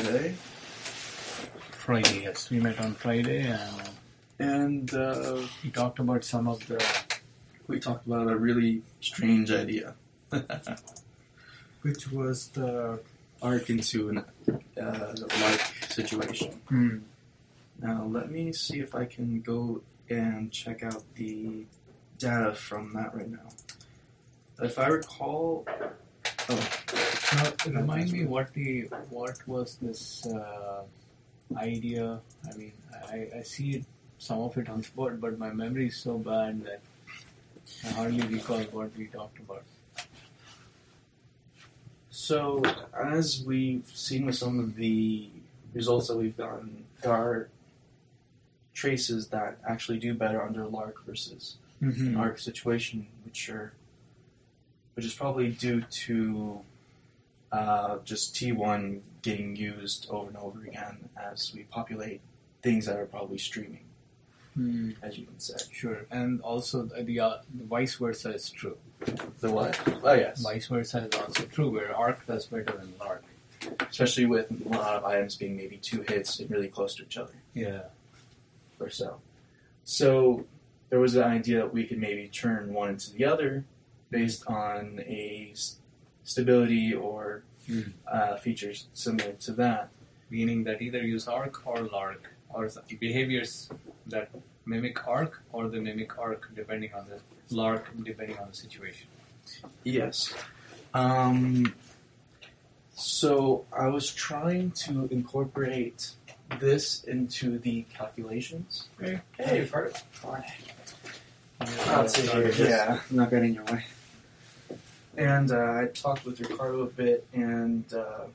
today. Friday, yes. We met on Friday And we talked about some of the... we talked about a really strange idea. Which was the... Arc into an like situation. Now, let me see if I can go and check out the data from that right now. If I recall... Now, remind me what was this idea? I mean, I see it, some of it on the board, but my memory is so bad that I hardly recall what we talked about. So, as we've seen with some of the results that we've gotten, there are traces that actually do better under Lark versus an Arc situation, which is probably due to just T1 getting used over and over again as we populate things that are probably streaming, as you can say. Sure, and also the vice versa is true. The what? Oh, yes. Vice versa is also true, where Arc does better than Lark. Especially with a lot of items being maybe 2 hits and really close to each other. Yeah. Or so. So, there was an idea that we could maybe turn one into the other based on a stability or features similar to that. Meaning that either use Arc or Lark, or behaviors that mimic Arc or they mimic Arc depending on the Lark, depending on the situation. Yes. So I was trying to incorporate this into the calculations. Hey, Ricardo. Yeah, I'm not getting in your way. And I talked with Ricardo a bit, and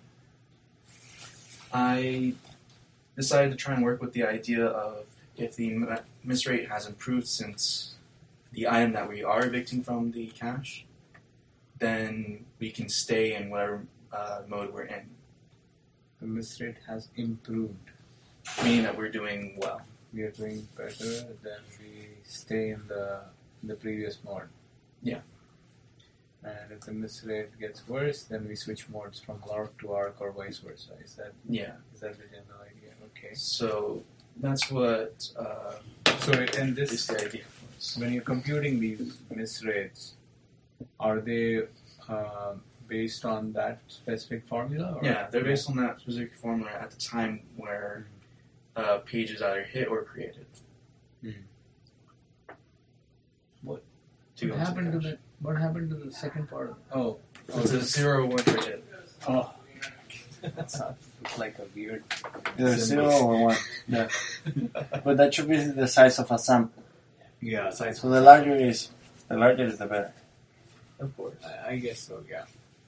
I decided to try and work with the idea of if the miss rate has improved since the item that we are evicting from the cache, then we can stay in whatever mode we're in. The miss rate has improved. Meaning that we're doing well. We are doing better than we stay in the previous mode. Yeah. And if the miss rate gets worse, then we switch modes from Lark to Arc or vice versa. Is that the general idea? Okay. So that's what So in this this, idea was. when you're computing these miss rates, are they based on that specific formula? Or? Yeah, they're based on that specific formula at the time where page is either hit or created. What go happened into to the the? What happened to the second part? It's a 0 1 for hit. Oh, it's like a weird. Either symbol. 0 or 1. Yeah. But that should be the size of a sample. Yeah, size. So the larger is the better. Of course. I guess so. Yeah,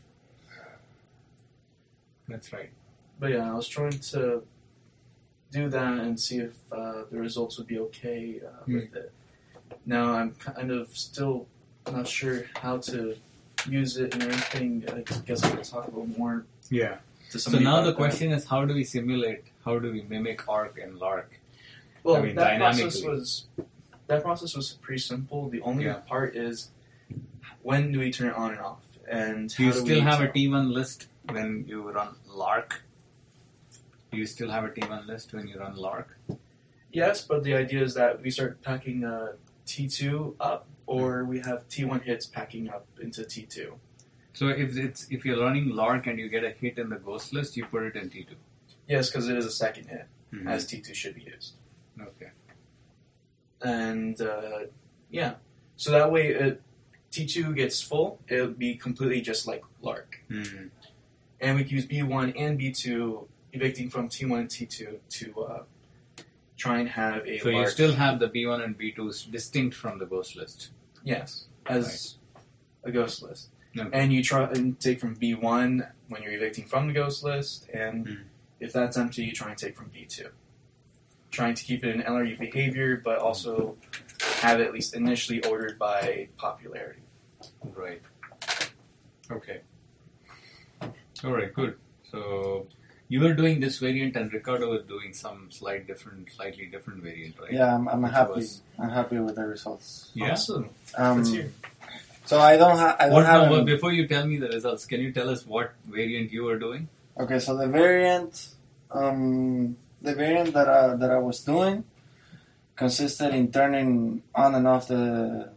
that's right. But yeah, I was trying to do that and see if the results would be okay with it. Now, I'm kind of still not sure how to use it and everything. I guess I could talk a little more Yeah. to So somebody now about the that. question is, how do we simulate? How do we mimic Arc and Lark? Well, I mean, that process dynamically. was pretty simple. The only Yeah. part is when do we turn it on and off, and Do you how do still we have a tell? T1 list when you run Lark? Do you still have a T1 list when you run Lark? Yes, but the idea is that we start packing T2 up, or we have T1 hits packing up into T2. So if you're running Lark and you get a hit in the ghost list, you put it in T2. Yes, because it is a second hit, as T2 should be used. Okay. And yeah, so that way T2 gets full, it'll be completely just like Lark. And we can use B1 and B2 evicting from T1 and T2 to try and have a So you Lark. still have the B1 and B2s distinct from the ghost list. Yes, as a ghost list. Okay. And you try and take from B1 when you're evicting from the ghost list, and if that's empty, you try and take from B2. Trying to keep it an LRU behavior, but also have it at least initially ordered by popularity. Right. Okay. All right. Good. So you were doing this variant, and Ricardo was doing some slightly different variant, right? Yeah, I'm Which happy. was- I'm happy with the results. Yeah. Awesome. Let's hear. So I don't have. Before you tell me the results, can you tell us what variant you were doing? Okay, so the variant The variant that I was doing consisted in turning on and off the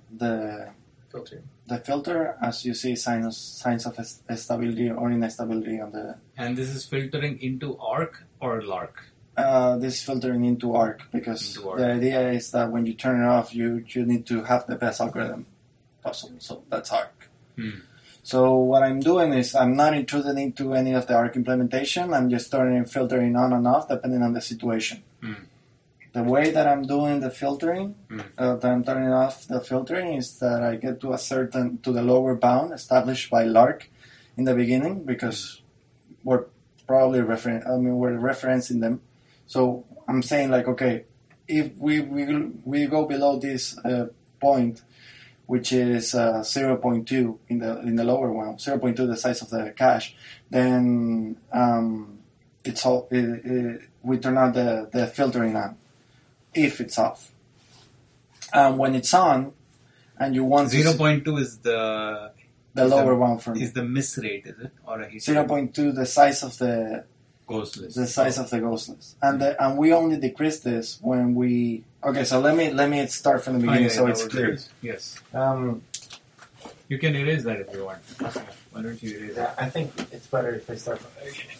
filter as you see signs of stability or instability on the. And this is filtering into ARC or LARC? This is filtering into ARC because the idea is that when you turn it off, you need to have the best algorithm possible. So that's ARC. So what I'm doing is I'm not intruding into any of the ARC implementation. I'm just filtering on and off depending on the situation. The way that I'm doing the filtering, that I'm turning off the filtering, is that I get to the lower bound established by LARC in the beginning because we're probably we're referencing them. So I'm saying like, okay, if we go below this point, which is 0.2 in the lower one, 0.2 the size of the cache, then we turn on the filtering on. If it's off. When it's on, and you want 0.2 is the lower one for me. Is the miss rate, is it? Or a 0.2 the size of the ghost list. The size of the ghost list. And we only decrease this when we. Okay, so let me start from the beginning so it's clear. Yes. You can erase that if you want. Why don't you erase that? I think it's better if I start from the beginning.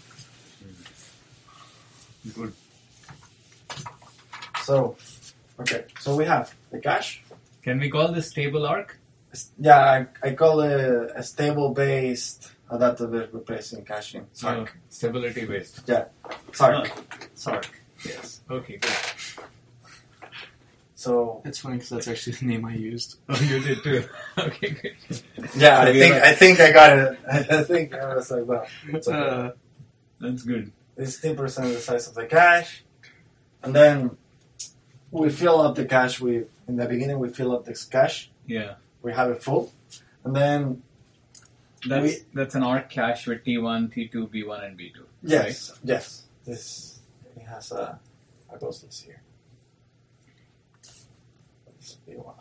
Good. So we have the cache. Can we call this stable ARC? Yeah, I call it a stable-based adaptive replacing caching. SARC. Stability-based. Yeah, SARC. SARC. Yes. Okay, good. So it's funny because that's actually the name I used. Oh, you did too. Okay, good. Yeah, I think I got it. I think I was like, well, it's okay. That's good. It's 10% of the size of the cache, and then we fill up the cache in the beginning. We fill up this cache. Yeah. We have it full, and then that's an ARC cache with T1, T2, B1, and B2. Yes, right? Yes. It has a ghost list here. This B1,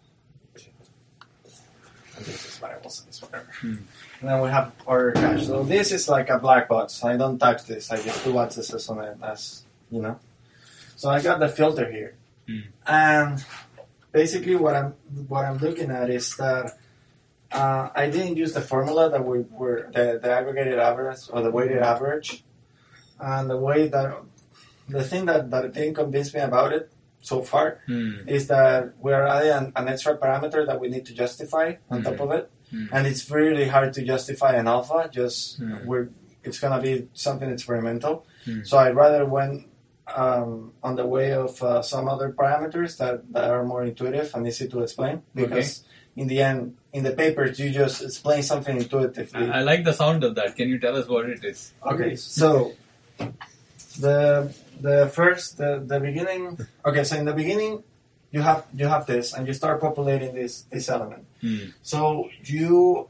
and this is variable size, whatever. And then we have our cache. So this is like a black box. I don't touch this. I just do accesses on it, as you know. So I got the filter here, and basically what I'm looking at is that I didn't use the formula that we were the aggregated average or the weighted average, and the thing that didn't convince me about it so far is that we're adding an extra parameter that we need to justify on top of it, and it's really hard to justify an alpha. It's gonna be something experimental, so I'd rather went on the way of some other parameters that are more intuitive and easy to explain, because in the end, in the papers, you just explain something intuitively. I like the sound of that. Can you tell us what it is? Okay, so the beginning. Okay, so in the beginning, you have this, and you start populating this element. So you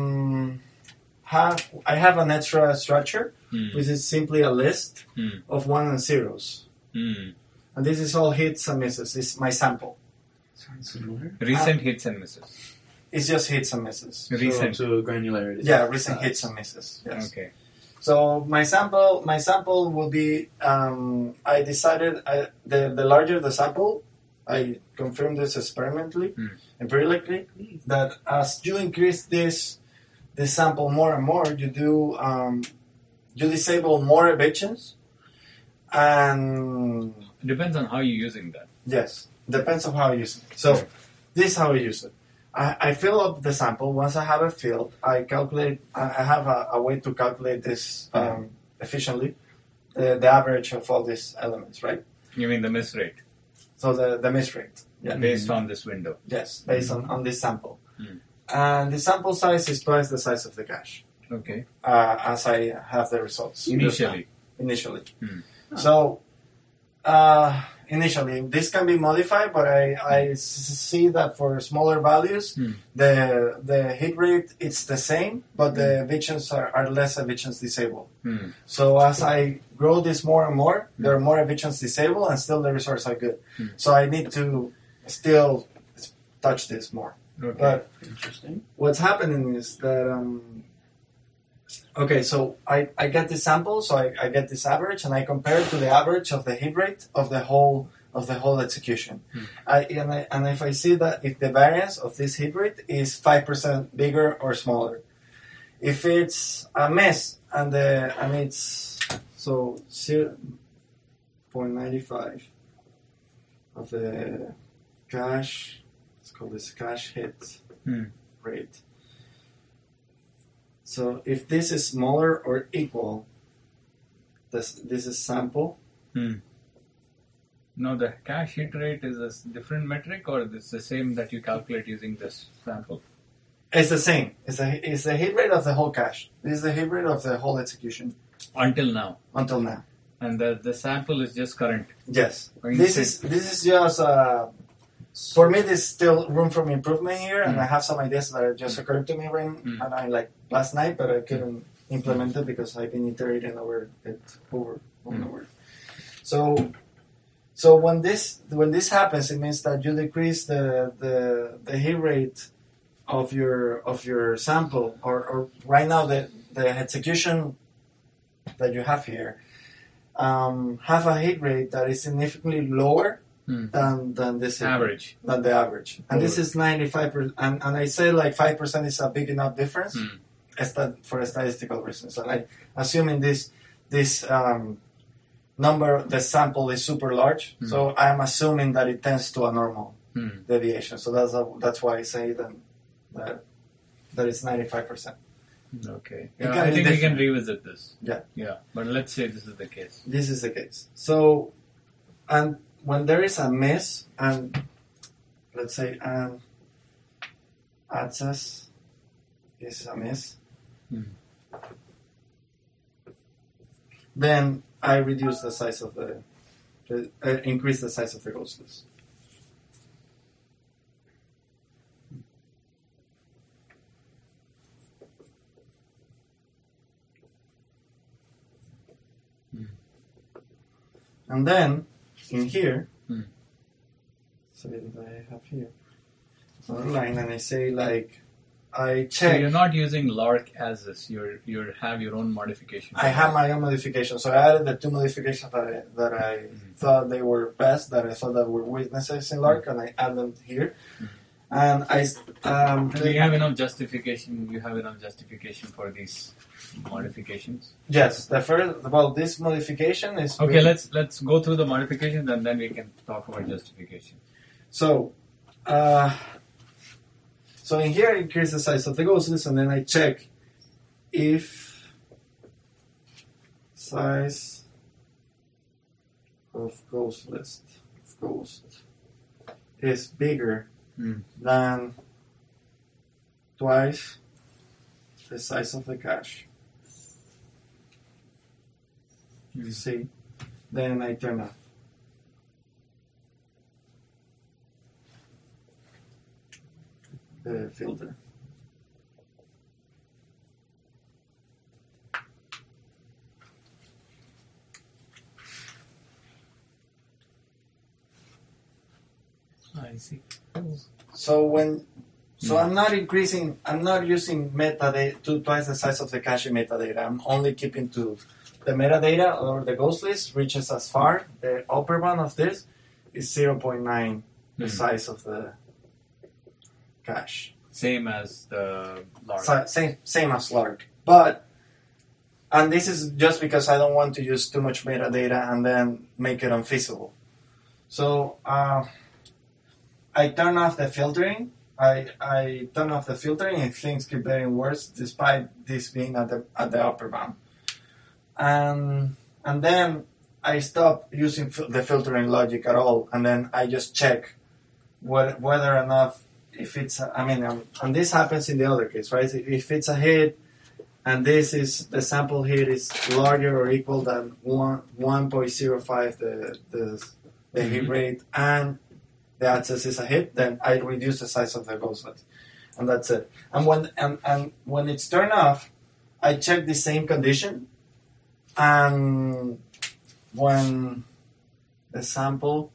I have an extra structure, which is simply a list of 1 and 0s. And this is all hits and misses. This is my sample. Recent hits and misses. It's just hits and misses. Recent. So granularity. Yeah, recent hits and misses. Yes. Okay. So my sample will be, I decided, the larger the sample, I confirmed this empirically, that as you increase this sample more and more, you disable more evictions, and It depends on how you're using that. yes, depends on how you use it. So this is how I use it. I fill up the sample. Once I have it filled, I calculate. I have a way to calculate this efficiently, the average of all these elements, right? You mean the miss rate? So the miss rate, yeah, Based on this window. yes, based on this sample, and the sample size is twice the size of the cache. Okay. As I have the results Initially. So initially, this can be modified, but I see that for smaller values, the hit rate it's the same, but the evictions are less evictions disabled. So as I grow this more and more, there are more evictions disabled, and still the results are good. So I need to still touch this more. Okay. But Interesting. what's happening is that Okay, so I get this sample, so I get this average, and I compare it to the average of the hit rate of the whole execution. And if I see that if the variance of this hit rate is 5% bigger or smaller, if it's a miss and it's so 0.95 of the cache, let's call this cache hit rate. So if this is smaller or equal, this is sample. No, the cache hit rate is a different metric, or it's the same that you calculate using this sample? It's the same. It's the hit rate of the whole cache. This is the hit rate of the whole execution. Until now. Until now. And the sample is just current. Yes. This is just for me. There's still room for improvement here, and I have some ideas that just occurred to me and I like last night, but I couldn't implement it because I've been iterating over it over and over. So when this happens, it means that you decrease the hit rate of your sample, or right now the execution that you have here have a hit rate that is significantly lower than this average. Than the average. And this is 95%. And I say like 5% is a big enough difference for statistical reasons. And I assuming this number, the sample is super large, so I'm assuming that it tends to a normal deviation. So that's why I say that it's 95%. Okay. Yeah, I think we can revisit this. Yeah. Yeah. But let's say this is the case. This is the case. So, and when there is a miss, and let's say an access is a miss, then I reduce the size of increase the size of the ghost list. And then in here, so I have here another line, and I say like I check. So you're not using LARC as this. You have your own modification. I have my own modification. So I added the two modifications that I thought they were best, that I thought that were weaknesses in LARC, and I add them here. And you have enough justification. You have enough justification for these modifications. Yes, this modification is okay. Let's go through the modifications and then we can talk about justification. So, so in here I increase the size of the ghost list, and then I check if size of ghost list is bigger than twice the size of the cache. You see, then I turn off. The filter. I see. So I'm not using metadata twice the size of the cache metadata. I'm only keeping to the metadata, or the ghost list reaches as far. The upper bound of this is 0.9, the size of the cache. Same as the LARC. Same as LARC. And this is just because I don't want to use too much metadata and then make it unfeasible. So I turn off the filtering. I turn off the filtering and things keep getting worse despite this being at the upper bound. And then I stop using the filtering logic at all, and then I just check whether or not if it's and this happens in the other case, right? If it's a hit and the sample hit is larger or equal than 1.05 the hit rate, and the access is a hit, then I reduce the size of the ghost list, and that's it. And when it's turned off, I check the same condition, and when the sample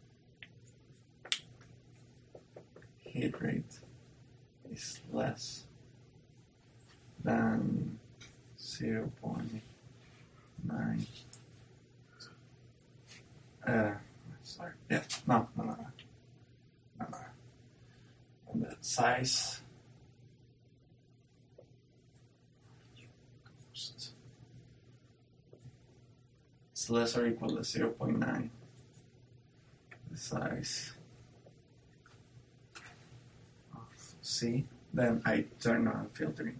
hit rate is less than 0.9. Sorry. Yeah. No. And the size. It's less or equal to 0.9. The size of C. Then I turn on filtering.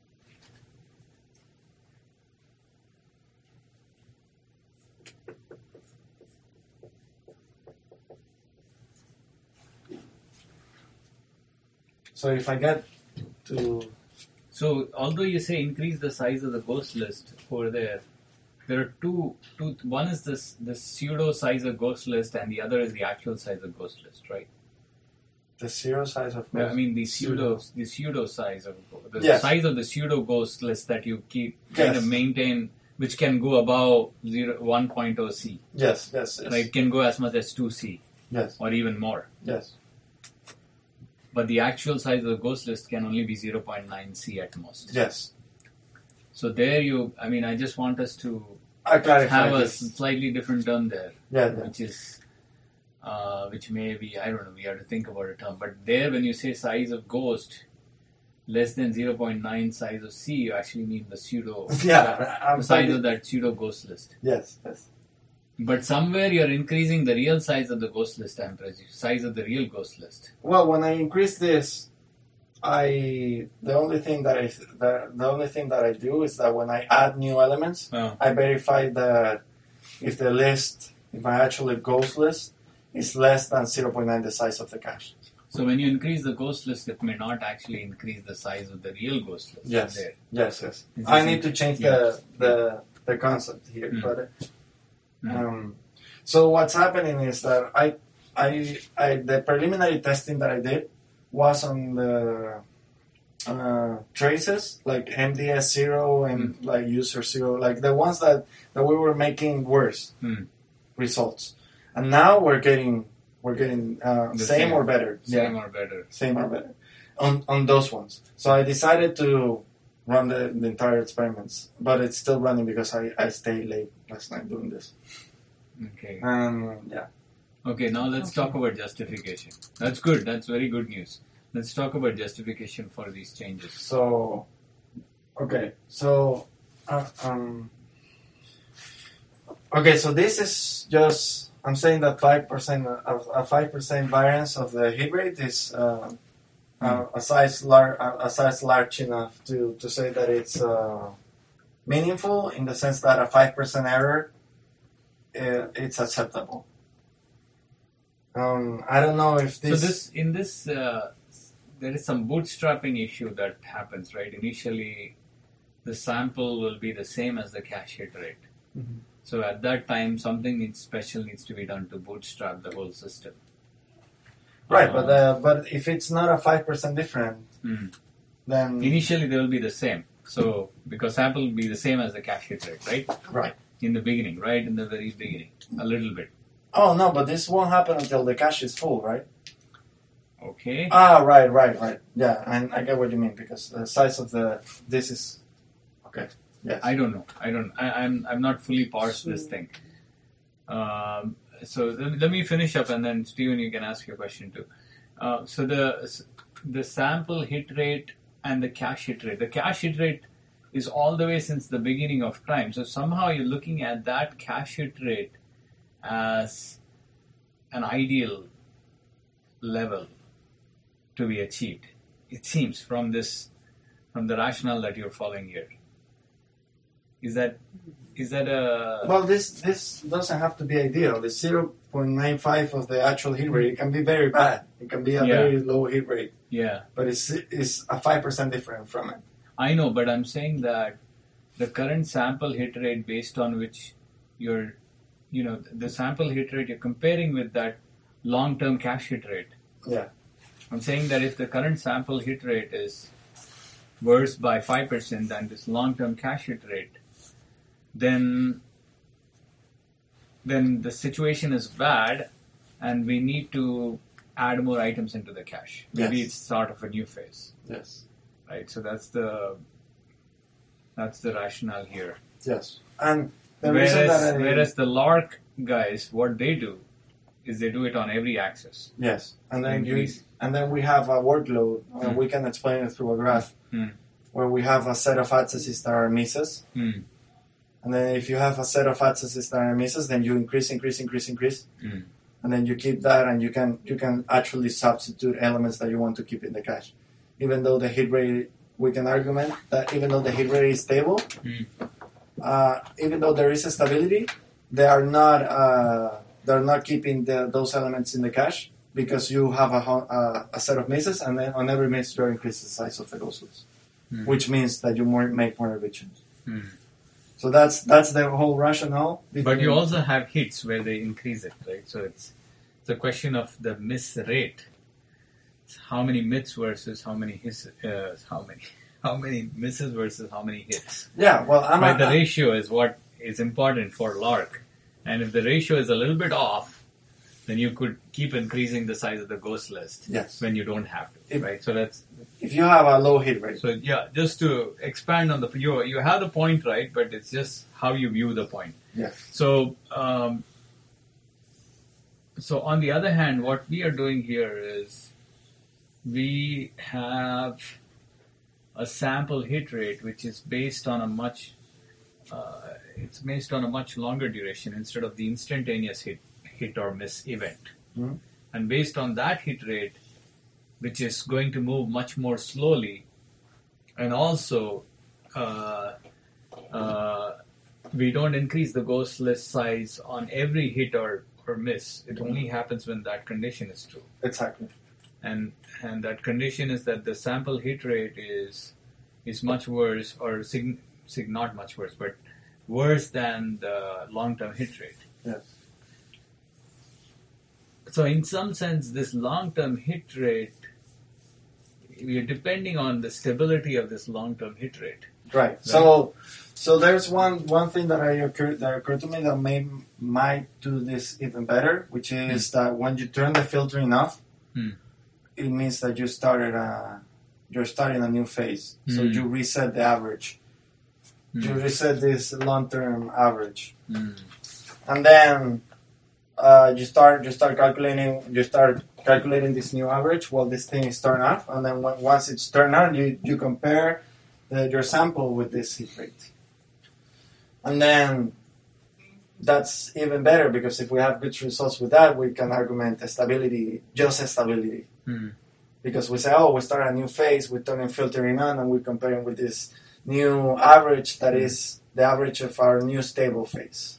So if I get to... So although you say increase the size of the ghost list over there are two. One is the pseudo size of ghost list, and the other is the actual size of ghost list, right? The zero size of I mean the pseudo size of the Yes. size of the pseudo ghost list that you keep Yes. kind of maintain, which can go above 1.0 C. Yes. Right, it can go as much as 2C Yes. or even more. Yes. But the actual size of the ghost list can only be 0.9 C at most. Yes. So there I just want us to I clarify have a this. slightly different term there, Yeah. which may be, I don't know, we have to think about a term. But there, when you say size of ghost less than 0.9 size of C, you actually mean the pseudo, Yeah. the size of that pseudo ghost list. Yes. But somewhere you're increasing the real size of the ghost list, I'm presuming, size of the real ghost list. Well, when I increase this, the only thing that I do is that when I add new elements, I verify that if my actual ghost list is less than 0.9 the size of the cache. So when you increase the ghost list, it may not actually increase the size of the real ghost list. Yes. There. Yes. Is I this need to change yeah. the concept here, Mm. but so what's happening is that I the preliminary testing that I did was on the traces like MDS0 and like user0, like the ones that we were making worse results, and now we're getting same or better. Same or better. Same or better on those ones. So I decided to run the entire experiments, but it's still running because I stayed late last night doing this. Okay. Yeah. Okay, now let's talk about justification. That's good. That's very good news. Let's talk about justification for these changes. So, okay. So, okay. So this is just, I'm saying that 5% variance of the hit rate is a size large enough to say that it's meaningful in the sense that a 5% error it's acceptable. I don't know if this. So there is some bootstrapping issue that happens, right? Initially, the sample will be the same as the cache hit rate. Mm-hmm. So at that time, something special needs to be done to bootstrap the whole system. Right, but if it's not a 5% different, then initially they will be the same. So because sample will be the same as the cache hit rate, right? Right. In the beginning, right? In the very beginning, a little bit. Oh no, but this won't happen until the cache is full, right? Okay. Right. Yeah, I get what you mean because the size of this is okay. Yes. I don't know. I'm not fully parsed this thing. So let me finish up, and then Steven, you can ask your question too. So the sample hit rate and the cache hit rate. The cache hit rate is all the way since the beginning of time. So somehow you're looking at that cache hit rate as an ideal level to be achieved. It seems from the rationale that you're following here. Is that a... Well, this doesn't have to be ideal. The 0.95 of the actual hit rate, it can be very bad. It can be a very low hit rate. Yeah. But it's a 5% different from it. I know, but I'm saying that the current sample hit rate based on which the sample hit rate you're comparing with that long-term cache hit rate. Yeah. I'm saying that if the current sample hit rate is worse by 5% than this long-term cache hit rate, then the situation is bad and we need to add more items into the cache. Maybe it's sort of a new phase. Yes. Right? So that's the That's the rationale here. Yes. And the reason that Whereas the LARC guys, what they do is they do it on every axis. yes, and then Increase. we have a workload. We can explain it through a graph where we have a set of axes that are misses. And then if you have a set of axes that are misses, then you increase. And then you keep that, and you can actually substitute elements that you want to keep in the cache. Even though the hit rate, we can argument that even though the hit rate is stable, even though there is a stability, they are not they're not keeping those elements in the cache because you have a set of misses, and then on every miss you increase the size of the ghost list, which means that you make more evictions. So that's the whole rationale. But you also have hits where they increase it, right? So it's a question of the miss rate. It's how many miss versus how many hits, how many misses versus how many hits. Yeah, well, the ratio is what is important for LARC. And if the ratio is a little bit off, then you could keep increasing the size of the ghost list when you don't have to, right? So that's if you have a low hit rate. So yeah, just to expand on you have the point, right? But it's just how you view the point. Yes. So so on the other hand, what we are doing here is we have a sample hit rate which is based on a much longer duration instead of the instantaneous hit or miss event. And based on that hit rate, which is going to move much more slowly, and also we don't increase the ghost list size on every hit or miss. It only happens when that condition is true. Exactly. And that condition is that the sample hit rate is much worse, or not much worse, but worse than the long-term hit rate. Yes. So in some sense, this long-term hit rate, we are depending on the stability of this long-term hit rate. Right. So there's one thing that occurred to me that might do this even better, which is that when you turn the filtering off, it means that you're starting a new phase. So you reset the average. You reset this long-term average, and then you start calculating this new average while this thing is turned off, and then once it's turned on, you compare your sample with this hit rate, and then that's even better because if we have good results with that, we can argument stability, just stability, because we say, we start a new phase, we're turning filtering on, and we're comparing with this new average that is the average of our new stable phase.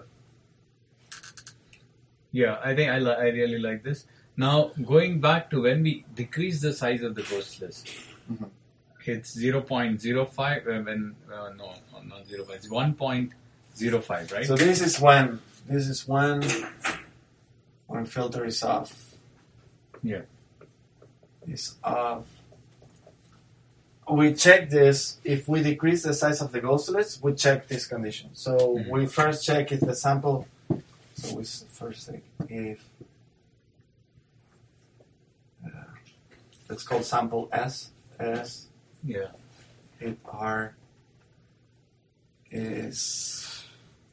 Yeah, I think I really like this. Now, going back to when we decrease the size of the ghost list, it's 0.05, not 0.05, it's 1.05, right? So this is when filter is off. Yeah. Is off. We check this, if we decrease the size of the ghost list, we check this condition. So we first check if the sample, so we first check if, it's called sample S, if R is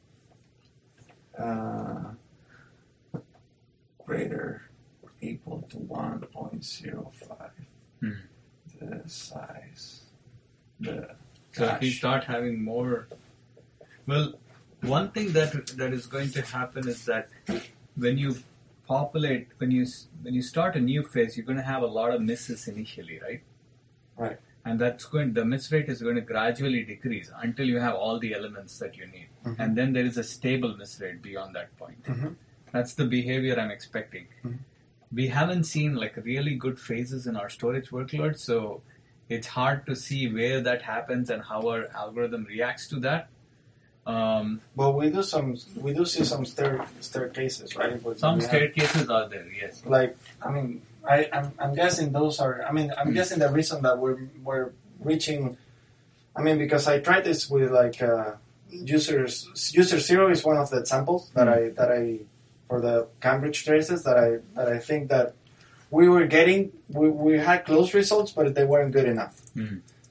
greater or equal to 1.05. The size. So if we start having more, well, one thing that is going to happen is that when you populate, when you start a new phase, you're going to have a lot of misses initially, right? Right. And the miss rate is going to gradually decrease until you have all the elements that you need, and then there is a stable miss rate beyond that point. That's the behavior I'm expecting. We haven't seen like really good phases in our storage workload, so it's hard to see where that happens and how our algorithm reacts to that. Well, we do see some staircases, right? Some staircases are there, yes. Like, I mean, I'm guessing those are. I mean, I'm guessing the reason that we're reaching. I mean, because I tried this with like user 0 is one of the examples that I for the Cambridge traces that I think that we were getting. We had close results, but they weren't good enough.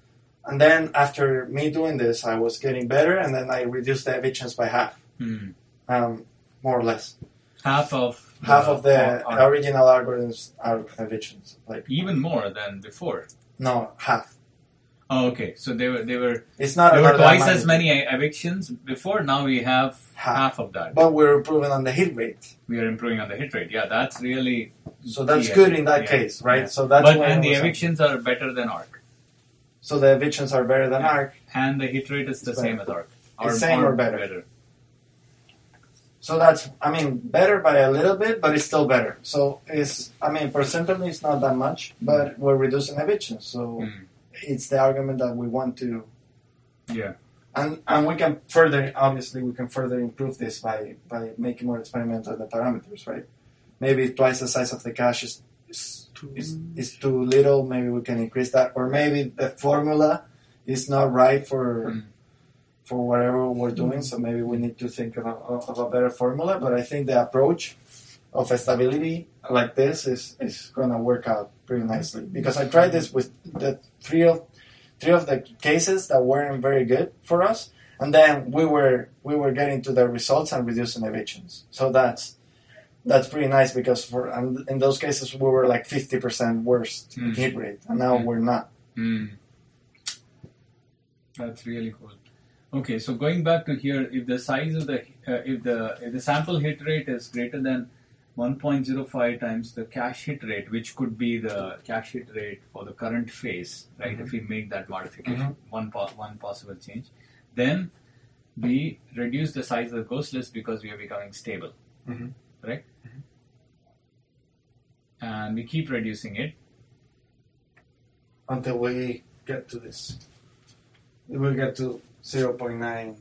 And then after me doing this, I was getting better, and then I reduced the evictions by half, more or less. Half of the original algorithms are evictions, like even more than before. No, half. Oh, okay. So they were. It's not. There were twice as many evictions before. Now we have half of that. But we're improving on the hit rate. We are improving on the hit rate. Yeah, that's really. So that's good in that case, right? Yeah. So that's. And the evictions are better than ARC. So the evictions are better than ARC. And the hit rate is the same as ARC. Same or better. So that's, better by a little bit, but it's still better. So percentage is not that much, but we're reducing evictions. So it's the argument that we want to. Yeah. And we can further improve this by making more experimental the parameters, right? Maybe twice the size of the cache is too little. Maybe we can increase that, or maybe the formula is not right for whatever we're doing. So maybe we need to think of a better formula. But I think the approach of stability like this is going to work out pretty nicely, because I tried this with the three of the cases that weren't very good for us, and then we were getting to the results and reducing evictions. So that's pretty nice, because in those cases we were like 50% worse hit rate, and now we're not. That's really cool. Okay, so going back to here, if the size of if the sample hit rate is greater than 1.05 times the cache hit rate, which could be the cache hit rate for the current phase, right? If we make that modification, one possible change, then we reduce the size of the ghost list because we are becoming stable, correct? And we keep reducing it until we get to this. We will get to 0.9.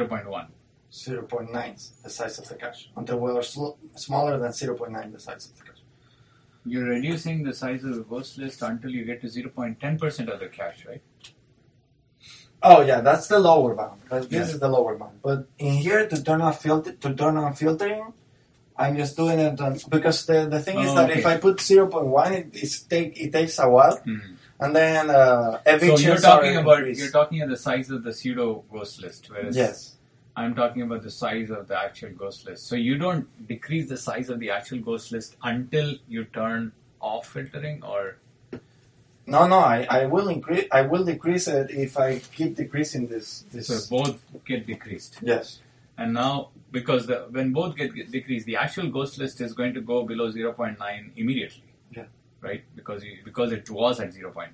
0.9, the size of the cache, until we are smaller than 0.9, the size of the cache. You're reducing the size of the ghost list until you get to 0.10% of the cache, right? Oh yeah, that's the lower bound. This is the lower bound. But in here, to turn on filtering, I'm just doing it because the thing is that if I put 0.1, it takes a while. And then evictions. So you're talking about the size of the pseudo ghost list, whereas yes. I'm talking about the size of the actual ghost list. So you don't decrease the size of the actual ghost list until you turn off filtering, or? No. I will increase. I will decrease it if I keep decreasing this. So both get decreased. Yes. And now, because when both get decreased, the actual ghost list is going to go below 0.9 immediately. Yeah. Right? Because it was at 0.9.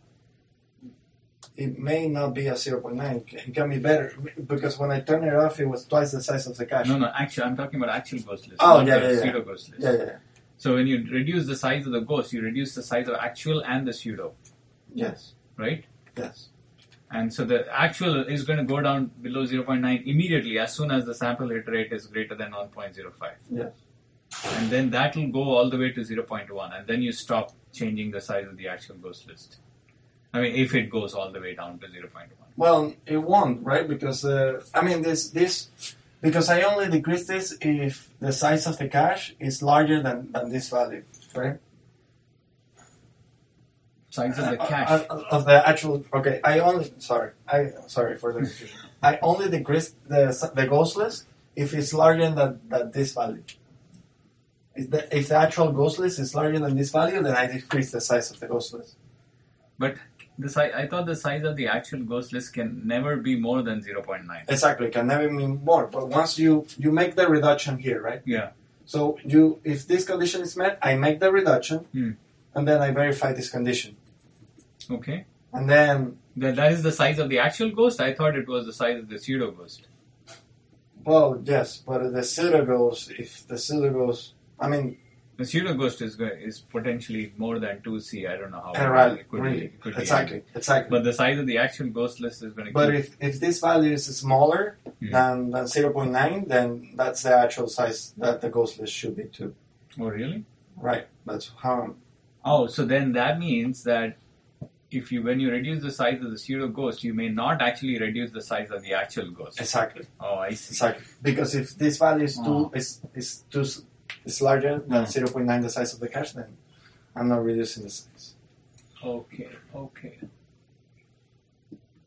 It may not be a 0.9. It can be better, because when I turn it off, it was twice the size of the cache. No. Actually, I'm talking about actual ghost list. Oh, yeah. Pseudo ghost list. Yeah. So when you reduce the size of the ghost, you reduce the size of actual and the pseudo. Yes. Right? Yes. And so the actual is going to go down below 0.9 immediately as soon as the sample hit rate is greater than 1.05. Yes. And then that will go all the way to 0.1, and then you stop changing the size of the actual ghost list. If it goes all the way down to 0.1. Well, it won't, right? Because because I only decrease this if the size of the cache is larger than this value, right? Size of the cache of the actual. Okay, sorry for the confusion. I only decrease the ghost list if it's larger than this value. If the actual ghost list is larger than this value, then I decrease the size of the ghost list. But I thought the size of the actual ghost list can never be more than 0.9. Exactly, can never be more. But once you make the reduction here, right? Yeah. So if this condition is met, I make the reduction, and then I verify this condition. Okay. And then that is the size of the actual ghost? I thought it was the size of the pseudo ghost. Well, yes, but the pseudo ghost, the pseudo ghost is potentially more than 2C. I don't know how. Right, it could exactly. But the size of the actual ghost list is going to. But if this value is smaller than 0.9, then that's the actual size that the ghost list should be too. Oh, really? Right. That's how. Oh, so then that means that when you reduce the size of the pseudo ghost, you may not actually reduce the size of the actual ghost. Exactly. Oh, I see. Exactly. Because if this value is larger than 0.9 the size of the cache, then I'm not reducing the size. Okay.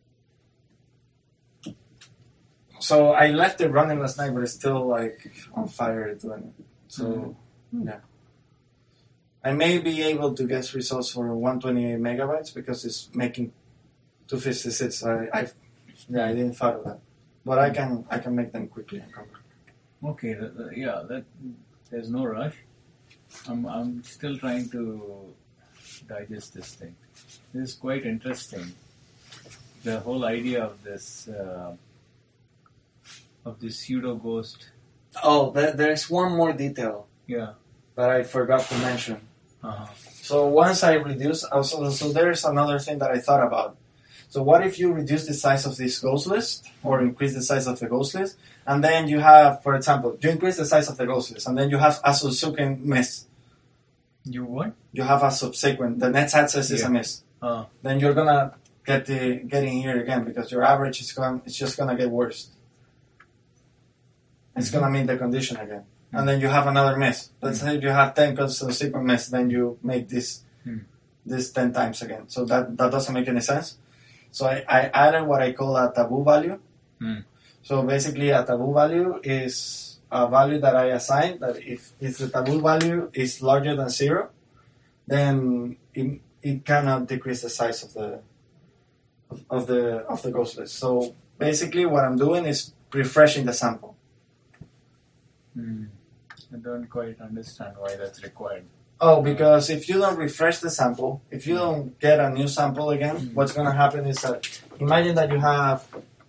So I left it running last night, but it's still like on fire doing it. So yeah, I may be able to get results for 128 megabytes because it's making 256. I didn't thought of that, but I can make them quickly and come back. Okay, that there's no rush. I'm still trying to digest this thing. This is quite interesting. The whole idea of this pseudo ghost. Oh, there's one more detail. Yeah. That I forgot to mention. Uh-huh. So once I reduce, so there's another thing that I thought about. So what if you reduce the size of this ghost list or increase the size of the ghost list, and then you have, for example, you increase the size of the ghost list, and then you have a subsequent miss. You what? You have a subsequent. The next access is a miss. Then you're gonna get in here again because your average is just gonna get worse. It's gonna meet the condition again, and then you have another miss. Let's say you have 10 subsequent miss, then you make this 10 times again. So that doesn't make any sense. So I added what I call a taboo value. So basically, a taboo value is a value that I assign that if the taboo value is larger than 0, then it cannot decrease the size of the ghost list. So basically, what I'm doing is refreshing the sample. I don't quite understand why that's required. Oh, because if you don't refresh the sample, if you don't get a new sample again, what's going to happen is that, imagine that you have,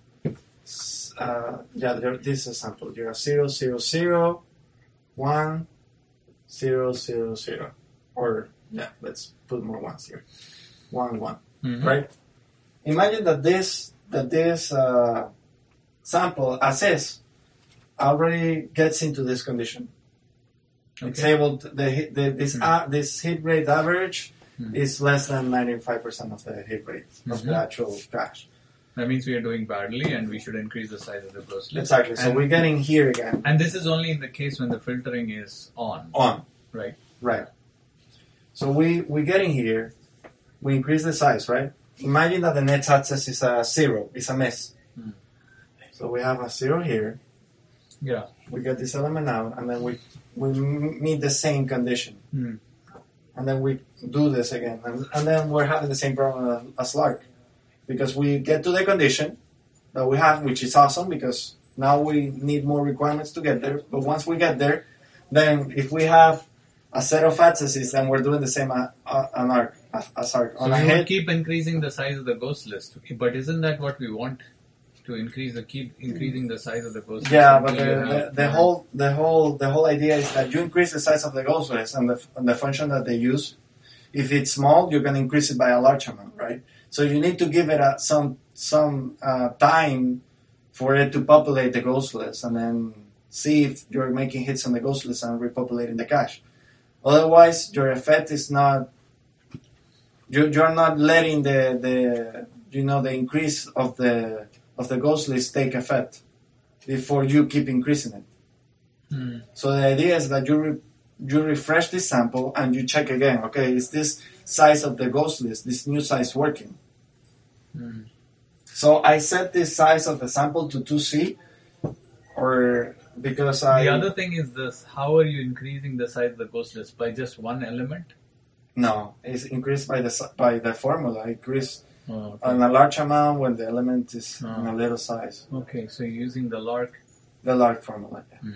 this is a sample. You have 0, 0, 0, 1, 0, 0, 0. Or, let's put more ones here. 1, 1, right? Imagine that this sample, as is, already gets into this condition. Okay. It's able to, this hit rate average is less than 95% of the hit rate of the actual cache. That means we are doing badly and we should increase the size of the ghost list. Exactly. So we're getting here again. And this is only in the case when the filtering is on. On. Right. Right. So we're getting here. We increase the size, right? Imagine that the net access is a 0. It's a miss. So we have a 0 here. Yeah. We get this element out, and then we meet the same condition. And then we do this again. And then we're having the same problem as Lark. Because we get to the condition that we have, which is awesome, because now we need more requirements to get there. But once we get there, then if we have a set of accesses, then we're doing the same on Arc. So we would keep increasing the size of the ghost list. But isn't that what we want? To keep increasing the size of the ghost list. Yeah, but the whole idea is that you increase the size of the ghost list, and the function that they use, if it's small, you can increase it by a large amount, right? So you need to give it some time for it to populate the ghost list, and then see if you're making hits on the ghost list and repopulating the cache. Otherwise, your effect is not. You're not letting the increase of the ghost list take effect before you keep increasing it. So the idea is that you refresh this sample and you check again. Okay, is this size of the ghost list, this new size, working? So I set this size of the sample to 2C, or because The other thing is this: how are you increasing the size of the ghost list by just one element? No, it's increased by the formula. Increase. On a large amount when the element is in a little size. Okay, so you're using the Lark formula. Yeah.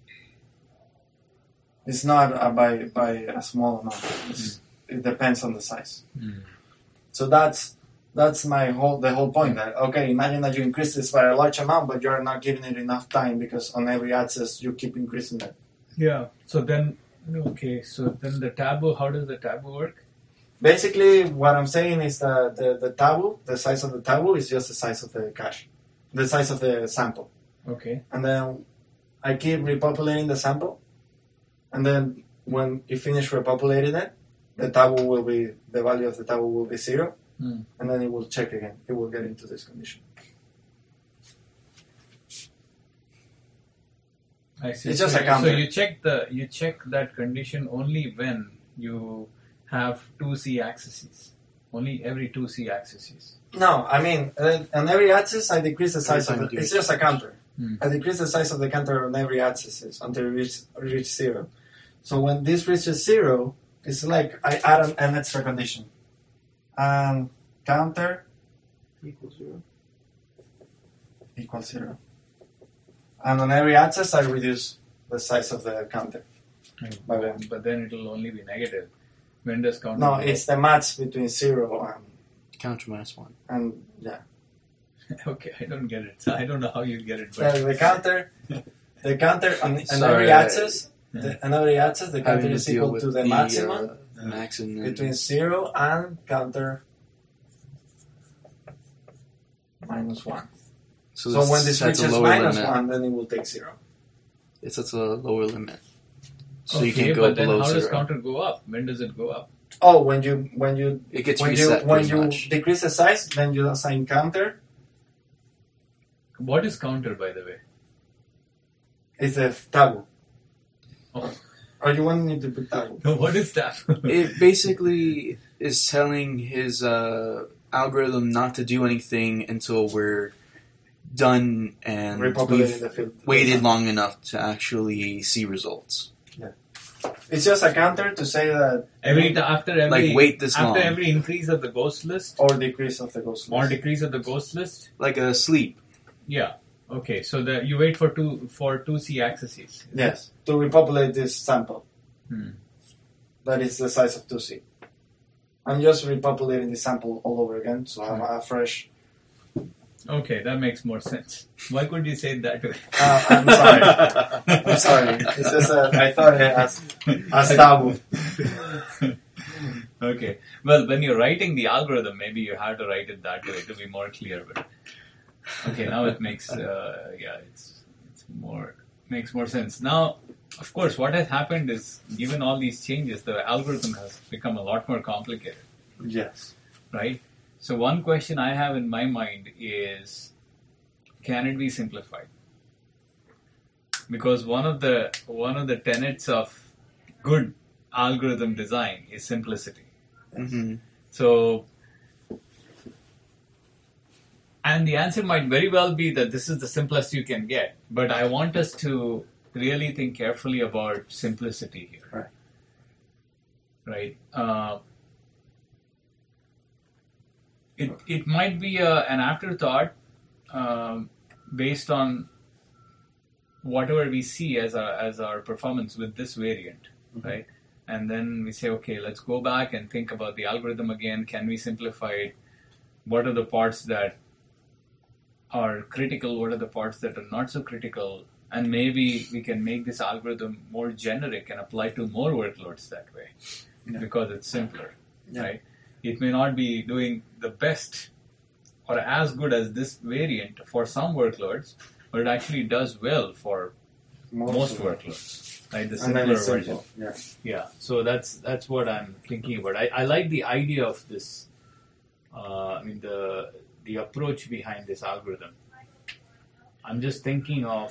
It's not by a small amount. It depends on the size. So that's the whole point. That imagine that you increase this by a large amount, but you're not giving it enough time because on every access you keep increasing it. Yeah. So then the taboo. How does the taboo work? Basically, what I'm saying is that the taboo, the size of the taboo, is just the size of the cache, the size of the sample. Okay. And then I keep repopulating the sample, and then when you finish repopulating it, the value of the taboo will be 0, and then it will check again. It will get into this condition. I see. It's just a counter. So you check that condition only when you have 2C axes. Only every 2C axes. No, I mean, on every axis I decrease the size of it. It's just a counter. I decrease the size of the counter on every axis until it reach 0. So when this reaches 0, it's like I add an extra condition. And counter Equals 0. equals 0. And on every axis, I reduce the size of the counter. By 1. But then it will only be negative. When does counter? No, go it's the match between 0 Counter -1. and yeah. Okay, I don't get it. I don't know how you get it. So But the counter on Sorry, every axis, yeah. on every axis, the counter Having to is deal equal with to the maximum max and then between 0 and counter -1. So this when this sets a reaches lower -1, limit. then it will take 0. It sets a lower limit. So okay, you can't go but then below how does 0. counter go up? When does it go up? Oh, when you It gets when reset you when pretty you much. decrease the size, then you assign counter. What is counter, by the way? It's a taboo. Oh. Or you want me to put taboo? No, what is that? It basically is telling his algorithm not to do anything until we're done and Repopulating we've the field. waited long enough to actually see results. It's just a counter to say that After every Like, wait this after long. every increase of the ghost list or decrease of the ghost or list. decrease of the ghost list. Like a sleep. Yeah. Okay. So you wait for two C axes. Yes, to repopulate this sample. Hmm. That is the size of 2C. I'm just repopulating the sample all over again, so I have a fresh. Okay, that makes more sense. Why could you say it that way? I'm sorry. I'm sorry. It's just I thought it as taboo. Okay. Well, when you're writing the algorithm, maybe you have to write it that way to be more clear. But okay, now it makes it's makes more sense. Now, of course, what has happened is, given all these changes, the algorithm has become a lot more complicated, Yes. right? So one question I have in my mind is, can it be simplified? Because one of the tenets of good algorithm design is simplicity. Mm-hmm. So, and the answer might very well be that this is the simplest you can get, but I want us to really think carefully about simplicity here. Right? It might be an afterthought based on whatever we see as our performance with this variant, right? And then we say, okay, let's go back and think about the algorithm again. Can we simplify it? What are the parts that are critical? What are the parts that are not so critical? And maybe we can make this algorithm more generic and apply to more workloads that way, because it's simpler, right? It may not be doing the best or as good as this variant for some workloads, but it actually does well for most workloads, right? The simpler version. Yeah. So that's what I'm thinking about. I like the idea of this. The approach behind this algorithm. I'm just thinking of.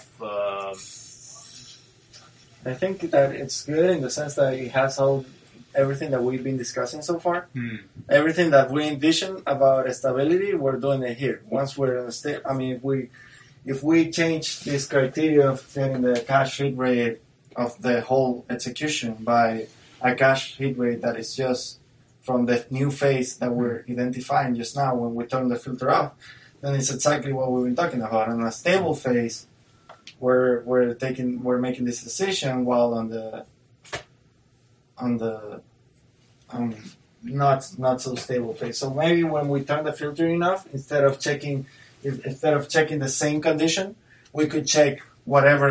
I think that it's good in the sense that it has everything that we've been discussing so far. Everything that we envision about stability, we're doing it here. Once we're in a state, if we change this criteria of getting the cache hit rate of the whole execution by a cache hit rate that is just from the new phase that we're identifying just now when we turn the filter off, then it's exactly what we've been talking about. In a stable phase, we're making this decision, while on the not so stable phase. So maybe when we turn the filter enough, instead of checking the same condition, we could check whatever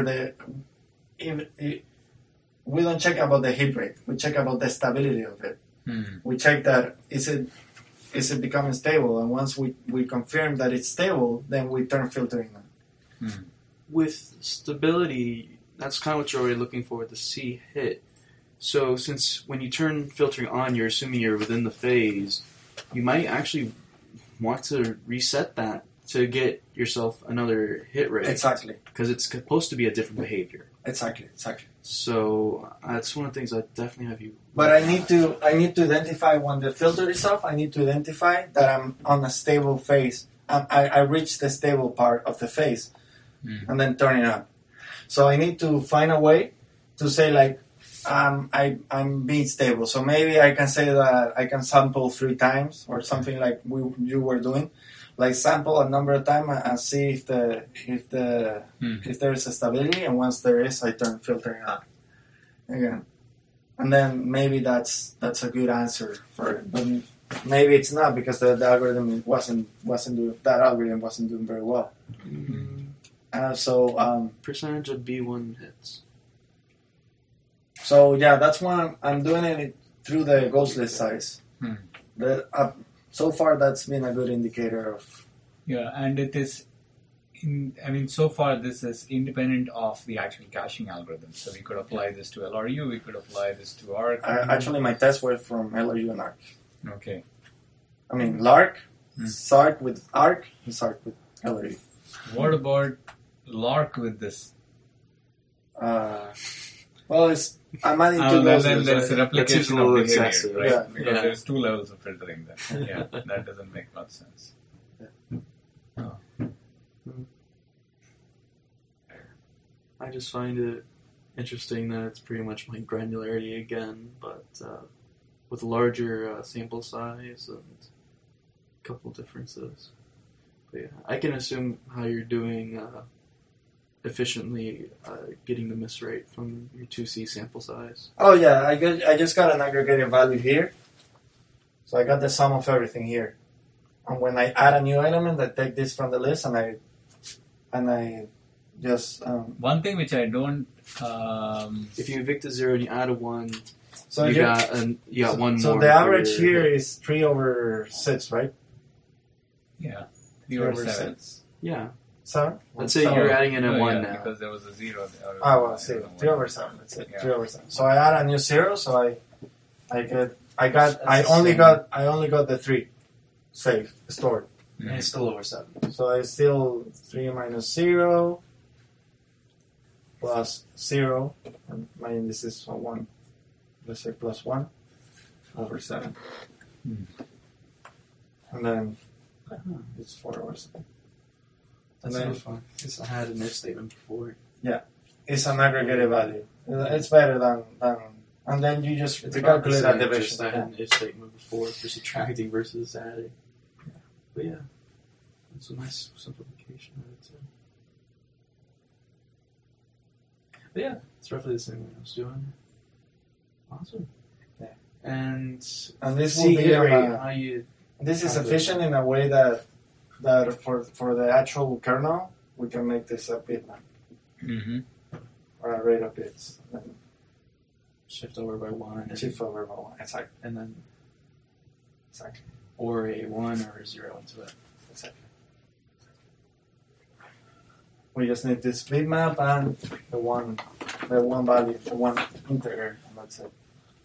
we don't check about the hit rate. We check about the stability of it. We check that is it becoming stable, and once we confirm that it's stable, then we turn filtering on. With stability, that's kind of what you're already looking for with the C hit. So since when you turn filtering on, you're assuming you're within the phase, you might actually want to reset that to get yourself another hit rate. Exactly. Because it's supposed to be a different behavior. Exactly. So that's one of the things I definitely have you. But I need to identify when the filter is off. I need to identify that I'm on a stable phase. I reached the stable part of the phase. and then turn it up. So I need to find a way to say like, I'm being stable. So maybe I can say that I can sample 3 times or something like you were doing. Like sample a number of times and see if there is a stability, and once there is, I turn filtering on again, and then maybe that's a good answer for it. But maybe it's not because the algorithm wasn't doing very well. Percentage of B1 hits. So yeah, that's why I'm doing it through the ghost list size. So far, that's been a good indicator of. Yeah, and it is. So far this is independent of the actual caching algorithm. So we could apply this to LRU. We could apply this to ARC. Actually, my tests were from LRU and ARC. Okay. I mean, LARC, SARC with ARC, and SARC with LRU. What about LARC with this? I'm adding 2 levels. Then there's a replication of behavior, excessive, right? Yeah. Because there's 2 levels of filtering there. Yeah, that doesn't make much sense. I just find it interesting that it's pretty much my granularity again, but with larger sample size and a couple differences. But yeah, I can assume how you're doing efficiently getting the miss rate from your 2C sample size. Oh yeah, I just got an aggregated value here. So I got the sum of everything here. And when I add a new element, I take this from the list and I just... One thing which I don't... if you evict a 0 and you add a 1, so you got one more. So the average here is 3/6, right? Yeah, 3/7. Yeah. 7? Let's say you're adding in a 1 now. Because there was a 0. Well, 0. 3/7. That's it. Yeah. 3/7. So I add a new 0. So I only got the 3 saved, stored. And it's still over 7. So I still 3 minus 0 plus 0. And my index is 1. Let's say plus 1 over 7. And then it's 4/7. And That's then not fun. I had an if statement before. Yeah, it's an aggregated value. It's better than and then you just Calculate recalculate that Just division. I had an if statement before for subtracting versus adding. But yeah, it's a nice simplification, I would say. But yeah, it's roughly the same way I was doing. Awesome. Yeah. And this will see be here on how you. this is efficient in a way that for the actual kernel we can make this a bitmap or a rate of bits. And then Shift over by 1. And shift over by 1. Exactly. And then Exactly. or a 1 or a 0 into it. Exactly. We just need this bitmap and the one value, the one integer, and that's it.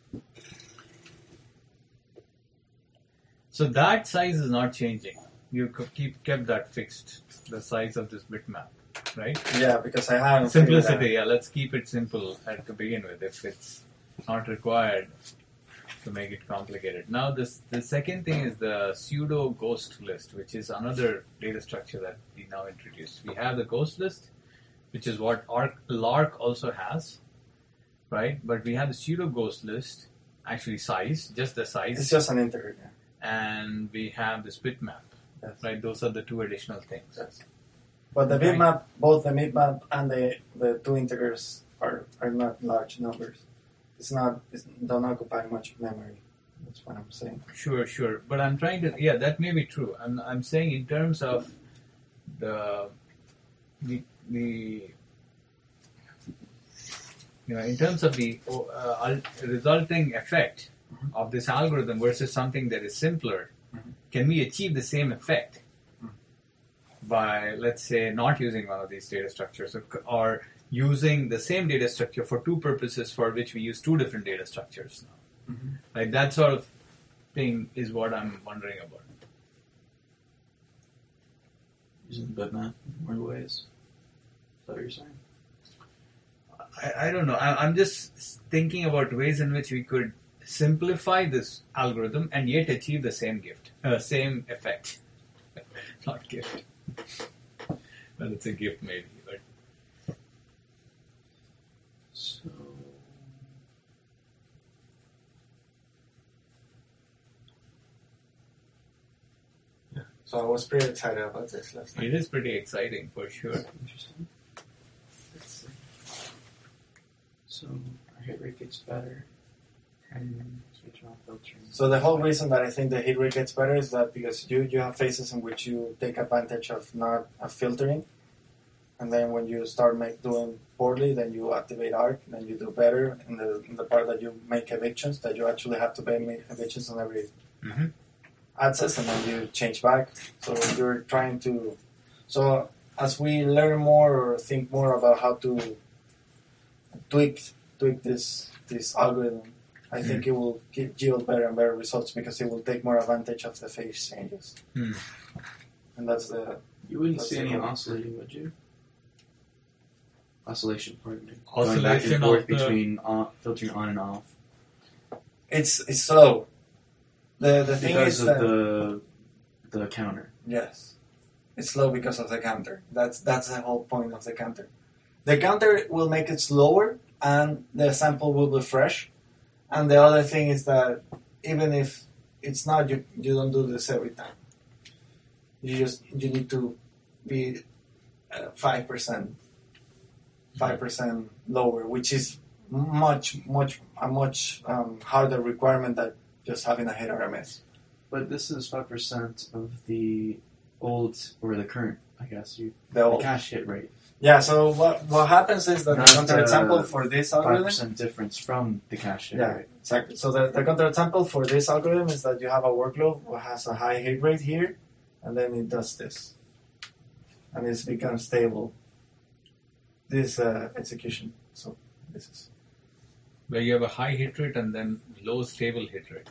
So that size is not changing. You kept that fixed, the size of this bitmap, right? Yeah, because I haven't Simplicity, yeah, let's keep it simple to begin with if it's not required to make it complicated. Now the second thing is the pseudo ghost list, which is another data structure that we now introduced. We have the ghost list, which is what LARC also has, right? But we have the pseudo ghost list, actually size, just the size. It's just an integer. Yeah. And we have this bitmap, Yes. right? Those are the 2 additional things. Yes. But the bitmap, both the bitmap and the 2 integers are not large numbers. Don't occupy much memory. That's what I'm saying. Sure. But I'm trying to, yeah, that may be true. I'm saying in terms of the in terms of the resulting effect of this algorithm versus something that is simpler, can we achieve the same effect by, let's say, not using one of these data structures or using the same data structure for 2 purposes for which we use 2 different data structures now? Like that sort of thing is what I'm wondering about. Using the bitmap in more ways. Is that what you're saying? I don't know. I'm just thinking about ways in which we could simplify this algorithm and yet achieve the same effect. Not gift. Well, it's a gift maybe, but So I was pretty excited about this last night. It is pretty exciting for sure. Interesting. Let's see. So our hit rate gets better, and switch on filtering. So the whole reason that I think the hit rate gets better is that because you have phases in which you take advantage of not filtering, and then when you start doing poorly, then you activate arc, then you do better in the part that you make evictions, that you actually have to make evictions on every access, and then you change back. So you're trying to. So as we learn more or think more about how to tweak this algorithm, I think it will yield better and better results because it will take more advantage of the phase changes. And that's the. You wouldn't That's see the any goal. oscillating, would you? Oscillation, pardon me. Oscillation Going back and forth of the- between filtering on and off. It's slow. The thing Because is of that the counter. yes, it's slow because of the counter. That's the whole point of the counter. The counter will make it slower, and the sample will be fresh. And the other thing is that even if it's not, you don't do this every time. You need to be 5% lower, which is a much harder requirement than just having a hit RMS. But this is 5% of the old, or the current, I guess, The the old. cache hit rate. Yeah. So what happens is that the Not, counter sample for this algorithm. 5% difference from the cache hit Yeah, rate. exactly. So the counter sample for this algorithm is that you have a workload that has a high hit rate here, and then it does this, and it's become stable. This execution. So this is Where you have a high hit rate and then low stable hit rate.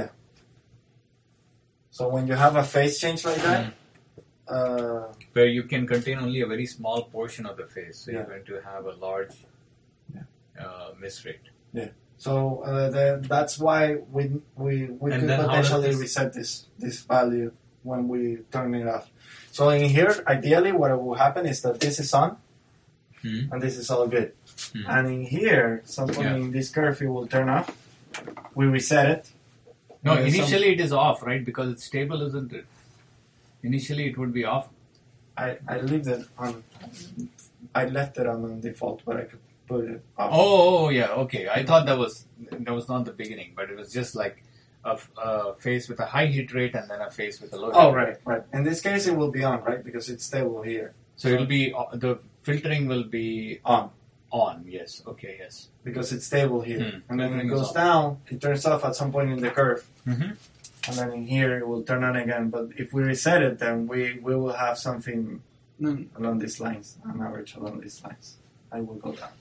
so when you have a phase change like that, Where you can contain only a very small portion of the phase. So Yeah. you're going to have a large miss rate. so that's why we And could then how does potentially this- reset this value when we turn it off. So in here, ideally, what will happen is that this is on, and this is all good. And in here, some point in this curve, it will turn off. We reset it. No, And then initially it is off, right? Because it's stable, isn't it? Initially it would be off. I leave it on. I left it on default, but I could put it off. Oh, yeah, okay. I thought that was not the beginning, but it was just like a phase with a high hit rate and then a phase with a low. Oh, hit rate. right. In this case, it will be on, right? Because it's stable here. So it'll be the filtering will be On. Yes. Okay. Yes. Because it's stable here. And then when it Filtering is goes on. down, it turns off at some point in the curve. Mm-hmm. And then in here, it will turn on again. But if we reset it, then we will have something along these lines, an average along these lines. I will go down.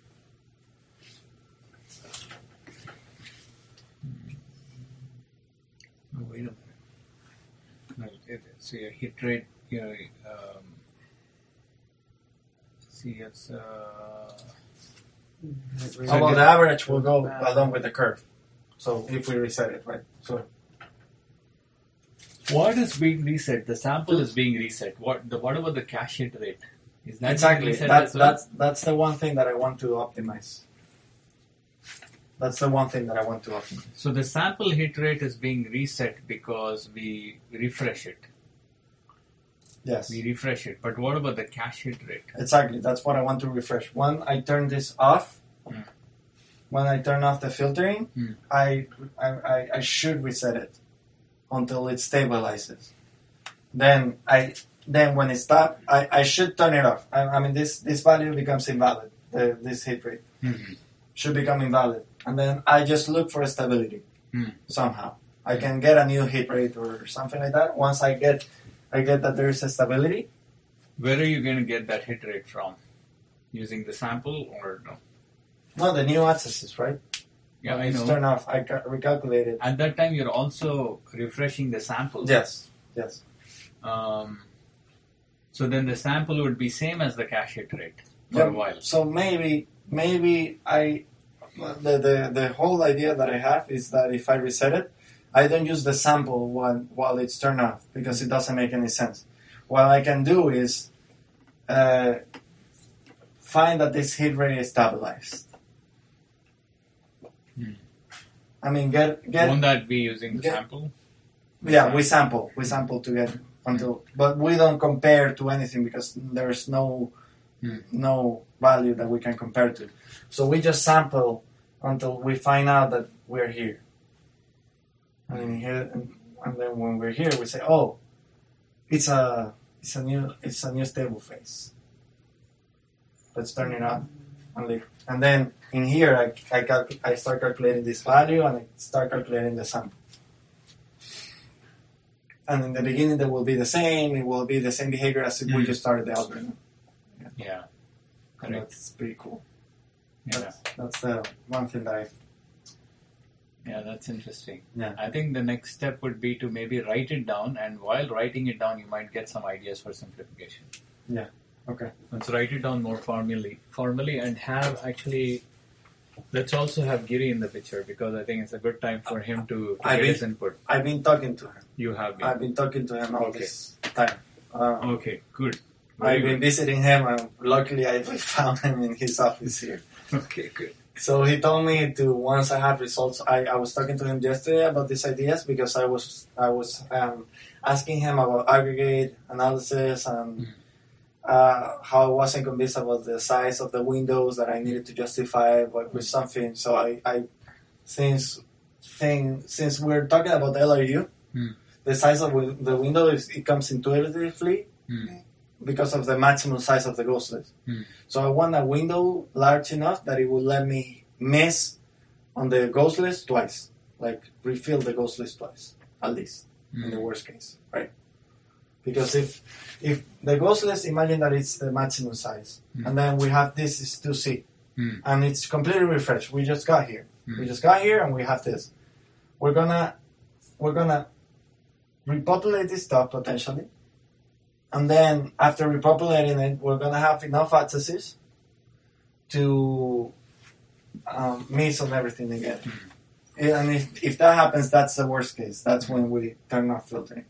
Oh, wait a minute. No, so your hit rate, see it's How about the average will go along with the curve. So if we reset it, right? So what is being reset? The sample is being reset. What about the cache hit rate? Is that exactly. being reset as well? That's the one thing that I want to optimize. That's the one thing that I want to optimize. So the sample hit rate is being reset because we refresh it. Yes. We refresh it. But what about the cache hit rate? Exactly. That's what I want to refresh. When I turn this off, when I turn off the filtering, I should reset it until it stabilizes. Then when it stops, I should turn it off. I mean this value becomes invalid. This hit rate should become invalid, and then I just look for stability somehow. I can get a new hit rate or something like that. Once I get that there is a stability. Where are you going to get that hit rate from? Using the sample or no? No, the new accesses, right? Yeah, When I it's know. turned off, I recalculated. At that time, you're also refreshing the sample. Yes. So then the sample would be same as the cache hit rate for a while. So maybe the whole idea that I have is that if I reset it, I don't use the sample while it's turned off because it doesn't make any sense. What I can do is find that this hit rate is stabilized. I mean, get Won't that be using the get- sample? yeah, we sample to get but we don't compare to anything because there's no value that we can compare to. So we just sample until we find out that we're here. And then when we're here, we say, "Oh, it's a new stable phase. Let's turn it on." And then in here, I start calculating this value and I start calculating the sample. And in the beginning, they will be the same. It will be the same behavior as if we just started the algorithm. Yeah. And that's pretty cool. Yeah. That's the one thing that Yeah, that's interesting. Yeah. I think the next step would be to maybe write it down, and while writing it down, you might get some ideas for simplification. Yeah. Okay. Let's write it down more formally, and have actually. Let's also have Giri in the picture because I think it's a good time for him to get his input. I've been talking to him. You have been. I've been talking to him all this time. Okay, good. I've been visiting him, and luckily I found him in his office here. Okay, good. So he told me to, once I have results, I was talking to him yesterday about these ideas because I was asking him about aggregate analysis and how I wasn't convinced about the size of the windows that I needed to justify with something. So since we're talking about LRU, the size of the window it comes intuitively because of the maximum size of the ghost list. So I want a window large enough that it will let me miss on the ghost list twice, like refill the ghost list twice, at least in the worst case, right? Because if the ghost list, imagine that it's the maximum size, and then we have this is 2C, and it's completely refreshed. We just got here. We just got here, and we have this. We're gonna repopulate this stuff potentially, and then after repopulating it, we're gonna have enough accesses to miss on everything again. And if that happens, that's the worst case. That's when we turn off filtering.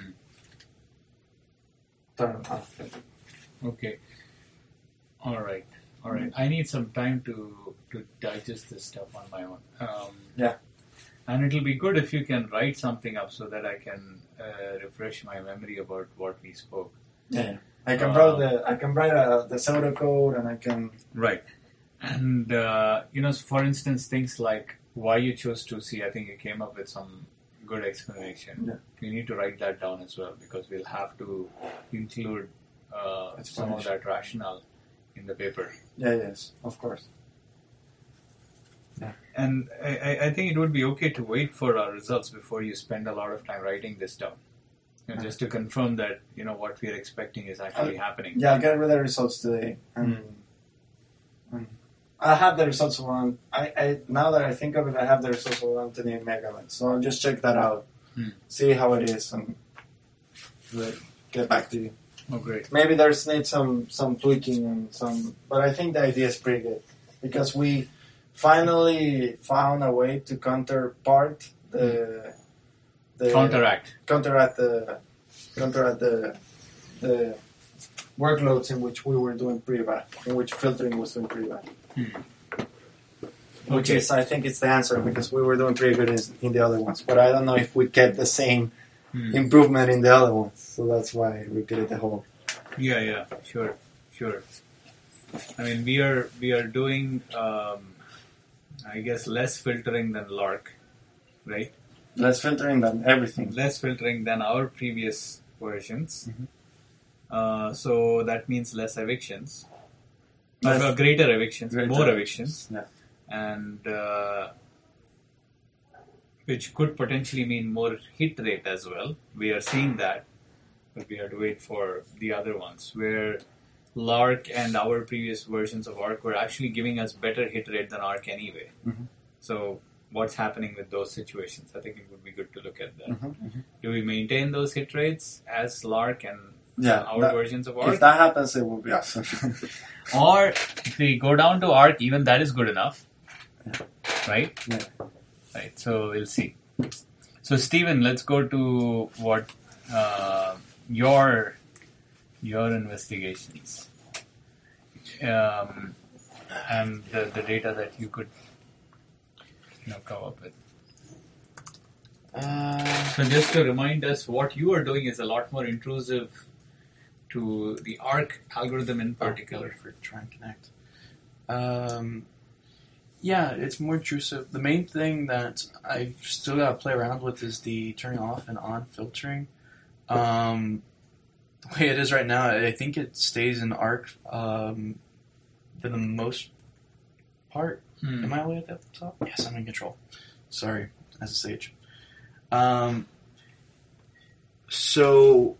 Turn off filtering. Okay. All right. I need some time to digest this stuff on my own. Yeah. And it'll be good if you can write something up so that I can refresh my memory about what we spoke. Yeah. I can write the pseudocode, and I can. Right. And for instance, things like why you chose 2C, I think you came up with some good explanation. Yeah. You need to write that down as well because we'll have to include some of that rationale in the paper. Yeah. Yes. Of course. Yeah. And I think it would be okay to wait for our results before you spend a lot of time writing this down. Just to confirm that what we are expecting is actually happening. Yeah, I'll get rid of the results today. I have the results around. I now that I think of it, I have the results around 28 megabytes. So I'll just check that out, see how it is, and get back to you. Oh, great. Maybe there's need some tweaking and some, but I think the idea is pretty good because we finally found a way to counteract the workloads in which we were doing pretty bad, in which filtering was doing pretty bad. Which is, I think it's the answer because we were doing pretty good in the other ones, but I don't know if we get the same improvement in the other ones, so that's why we created the whole. Yeah, sure. I mean, we are doing, I guess, less filtering than Lark, right? Less filtering than everything. Less filtering than our previous versions. So that means less evictions. Greater evictions, more evictions. Yeah. And which could potentially mean more hit rate as well. We are seeing that, but we have to wait for the other ones where Lark and our previous versions of Arc were actually giving us better hit rate than Arc anyway. So what's happening with those situations? I think it would be good to look at that. Do we maintain those hit rates as Lark and our versions of Arc? If that happens, it will be awesome. Or if we go down to Arc, even that is good enough. Right? Yeah. Right. So we'll see. So Stephen, let's go to what your investigations and the data that you could come up with. So just to remind us, what you are doing is a lot more intrusive to the ARC algorithm in particular. For try and connect. Yeah, it's more intrusive. The main thing that I still got to play around with is the turning off and on filtering. The way it is right now, I think it stays in ARC for the most part. Am I all the way at the top? Yes, I'm in control. Sorry, as a sage. So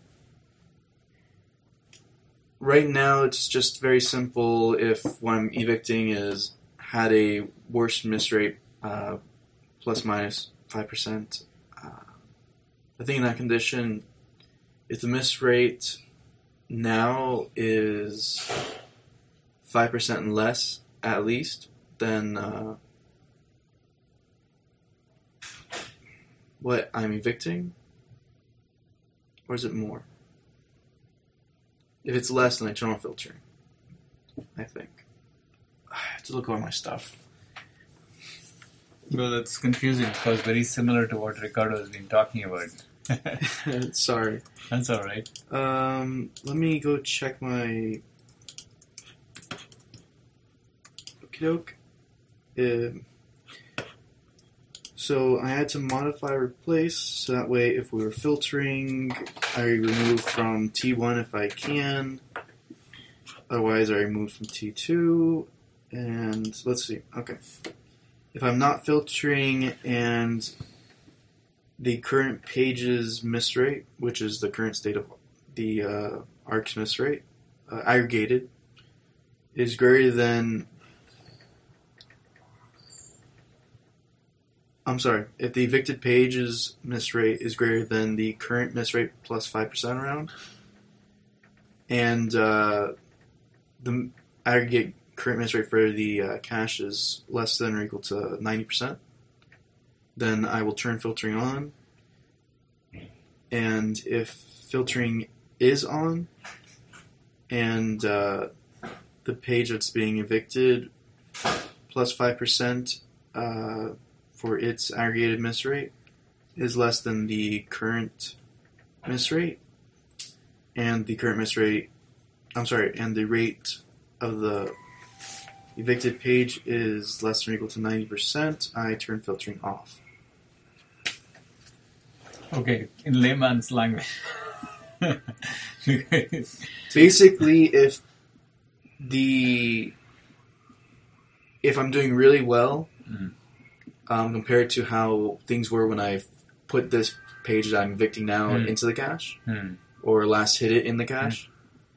right now it's just very simple. If what I'm evicting had a worse miss rate, plus minus 5%, I think in that condition, if the miss rate now is 5% and less, at least, then what I'm evicting? Or is it more? If it's less, then I turn on filtering, I think. I have to look over my stuff. Well, that's confusing because very similar to what Ricardo has been talking about. Sorry. That's all right. Let me go check my... Okey-doke. So I had to modify replace, so that way if we were filtering, I remove from T1 if I can. Otherwise I remove from T2. And let's see. Okay. If I'm not filtering and the current page's miss rate, which is the current state of the ARC's miss rate, aggregated, is greater than... I'm sorry, if the evicted page's miss rate is greater than the current miss rate plus 5% around, and the aggregate current miss rate for the cache is less than or equal to 90%, then I will turn filtering on. And if filtering is on, and the page that's being evicted plus 5%, for its aggregated miss rate is less than the current miss rate, and the current miss rate, and the rate of the evicted page is less than or equal to 90%, I turn filtering off. Okay, in layman's language. Basically, if I'm doing really well, compared to how things were when I put this page that I'm evicting now into the cache, or last hit it in the cache,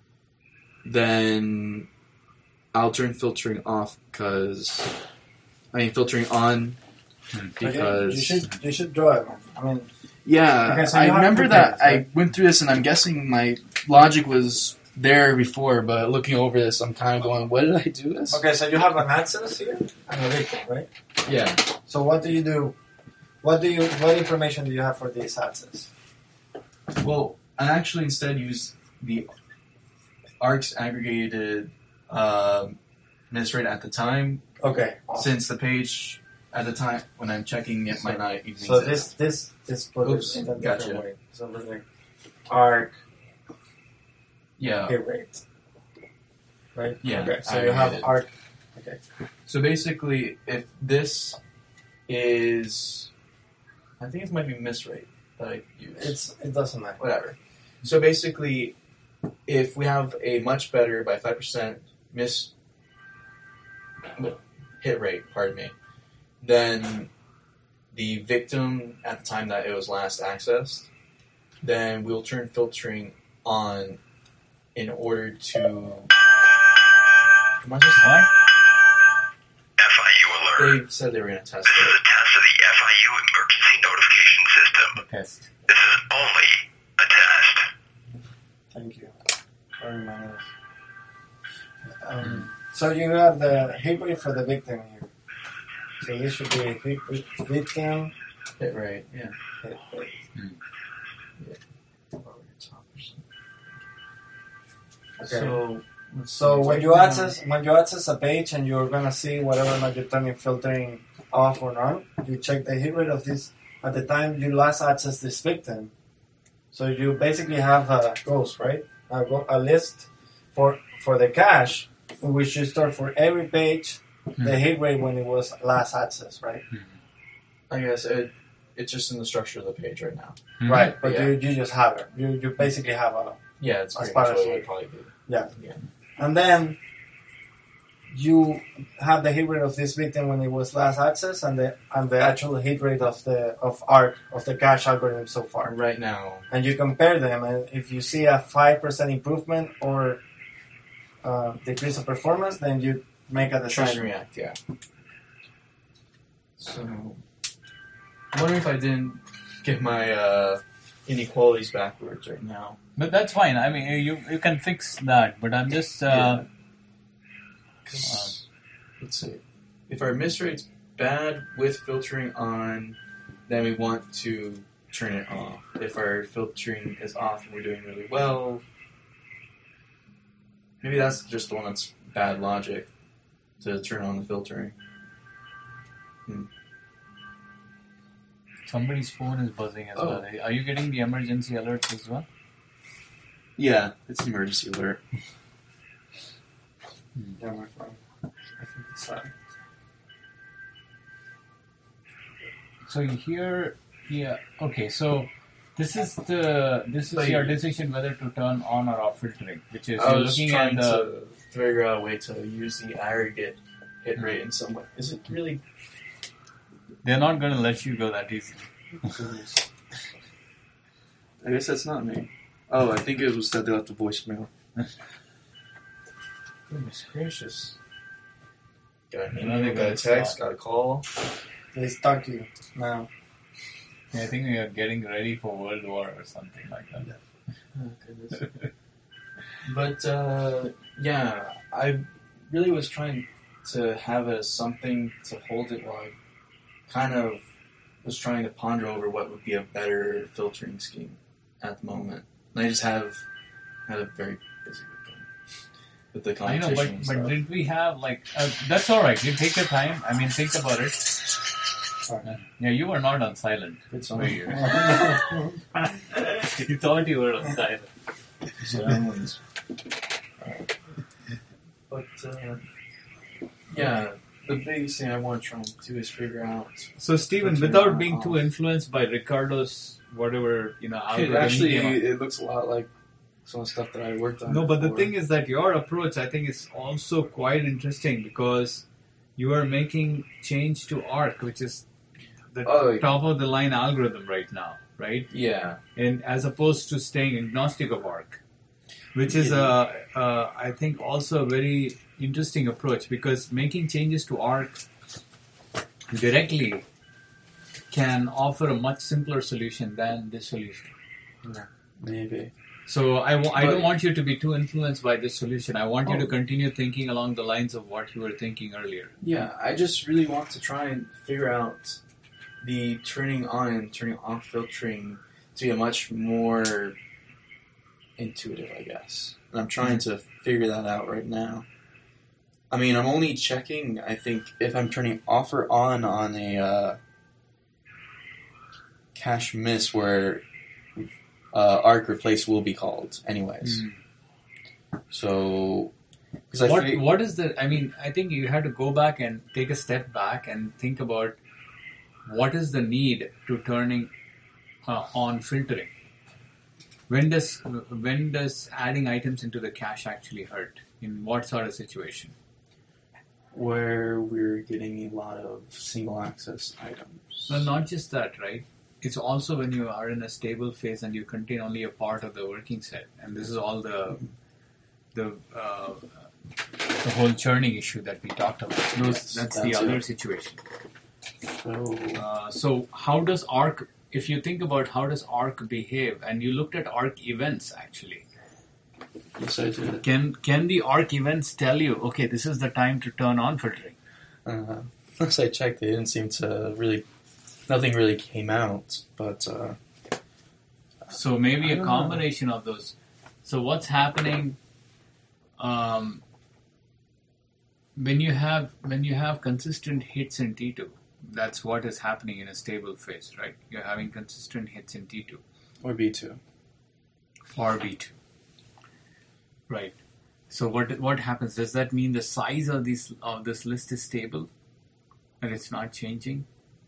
then I'll turn filtering off filtering on because... You should draw it. I mean... Yeah, okay, so I remember that right? I went through this and I'm guessing my logic was there before, but looking over this, I'm kind of going, what did I do this? Okay, so you have an access here and a victim, right? Yeah. So what do you do? What information do you have for these access? Well, I actually instead use the ARC's aggregated miss rate at the time. Okay. Awesome. Since the page at the time when I'm checking it might not even so exist. this put Oops, it in a different gotcha. way. So it's like ARC Yeah. hit rate. Right? Yeah. Okay. So you have ARC. Okay. So basically, if this is, I think it might be miss rate that I use. It doesn't matter. Whatever. So basically, if we have a much better by 5% hit rate, then the victim at the time that it was last accessed, then we'll turn filtering on in order to... Am I just What? FIU alert. They said they were going to test This is it. a test of the FIU emergency notification system. Test. This is only a test. Thank you. Very nice. So you got the hit rate for the victim here. So this should be a hit rate, victim Hit rate, yeah. hit rate. Okay. So when you access a page and you're gonna see whether or not you're turning filtering off or on, you check the hit rate of this at the time you last access this victim. So you basically have a ghost, right? A list for the cache, in which you store for every page the hit rate when it was last accessed, right? I guess it's just in the structure of the page right now. Right, but Yeah. you just have it. You basically have a... Yeah, it's As pretty far much as what it you- would probably be. Yeah. Yeah. And then you have the hit rate of this victim when it was last accessed, and the actual hit rate of the cache algorithm so far. Right now, And you compare them, and if you see a 5% improvement or decrease of performance, then you make a try and decision. react, yeah. So, I'm wondering if I didn't get my inequalities backwards right now. But that's fine. I mean, you can fix that. But I'm just Yeah. 'Cause, let's see. If our miss rate's bad with filtering on, then we want to turn it off. If our filtering is off and we're doing really well, maybe that's just the one that's bad logic to turn on the filtering. somebody's phone is buzzing as Oh. well. Are you getting the emergency alerts as well? Yeah, it's an emergency alert. Yeah, my phone. I think it's So here, yeah, okay. So this is But your you- decision whether to turn on or off filtering, which is I you're was looking at trying the. to figure out a way to use the aggregate hit rate in some way. Is it really? They're not going to let you go that easy. I guess that's not me. Oh, I think it was that they left a voicemail. Goodness gracious. Got an email, got a text, got a call. They stuck you now. I think we are getting ready for World War or something like that. Oh, goodness. But, yeah, I really was trying to have something to hold it while I kind of was trying to ponder over what would be a better filtering scheme at the moment. And I just had a very busy weekend with the I competition know, and but stuff. did we have that's all right. You take your time. I mean, think about it. Yeah, you were not on silent. Good song. Were you? You thought you were on silent. Sounds. But, yeah, the biggest thing I want to try and do is figure out. So, Stephen, Filtering without on being off. too influenced by Ricardo's whatever algorithm, Actually, he came up- it looks a lot like some of the stuff that I worked on. No, but the before. thing is that your approach, I think, is also quite interesting because you are making change to ARC, which is the Oh, top of the line algorithm right now, right? yeah. And as opposed to staying agnostic of ARC, which is I think also a very interesting approach because making changes to ARC directly can offer a much simpler solution than this solution. Maybe. So I But- don't want you to be too influenced by this solution. I want you to continue thinking along the lines of what you were thinking earlier. Yeah, I just really want to try and figure out the turning on and turning off filtering to be a much more intuitive, I guess. And I'm trying to figure that out right now. I mean, I'm only checking, I think, if I'm turning off or on a cache miss where arc replace will be called anyways. So, because What is the? I mean, I think you have to go back and take a step back and think about what is the need to turning on filtering. When does adding items into the cache actually hurt? In what sort of situation? where we're getting a lot of single access items. Well, not just that, right? It's also when you are in a stable phase and you contain only a part of the working set, and this is all the whole churning issue that we talked about. Yes, That's that's the other it. situation. So, So how does ARC? If you think about how does ARC behave, and you looked at ARC events actually, yes, I did. can the ARC events tell you, okay, this is the time to turn on filtering? Last I checked, they didn't seem to really. Nothing really came out, but So maybe I a don't know. combination of those. So what's happening when you have consistent hits in T2, that's what is happening in a stable phase, right? You're having consistent hits in T2 Or B2. or B2, right? So what happens? Does that mean the size of this list is stable and it's not changing?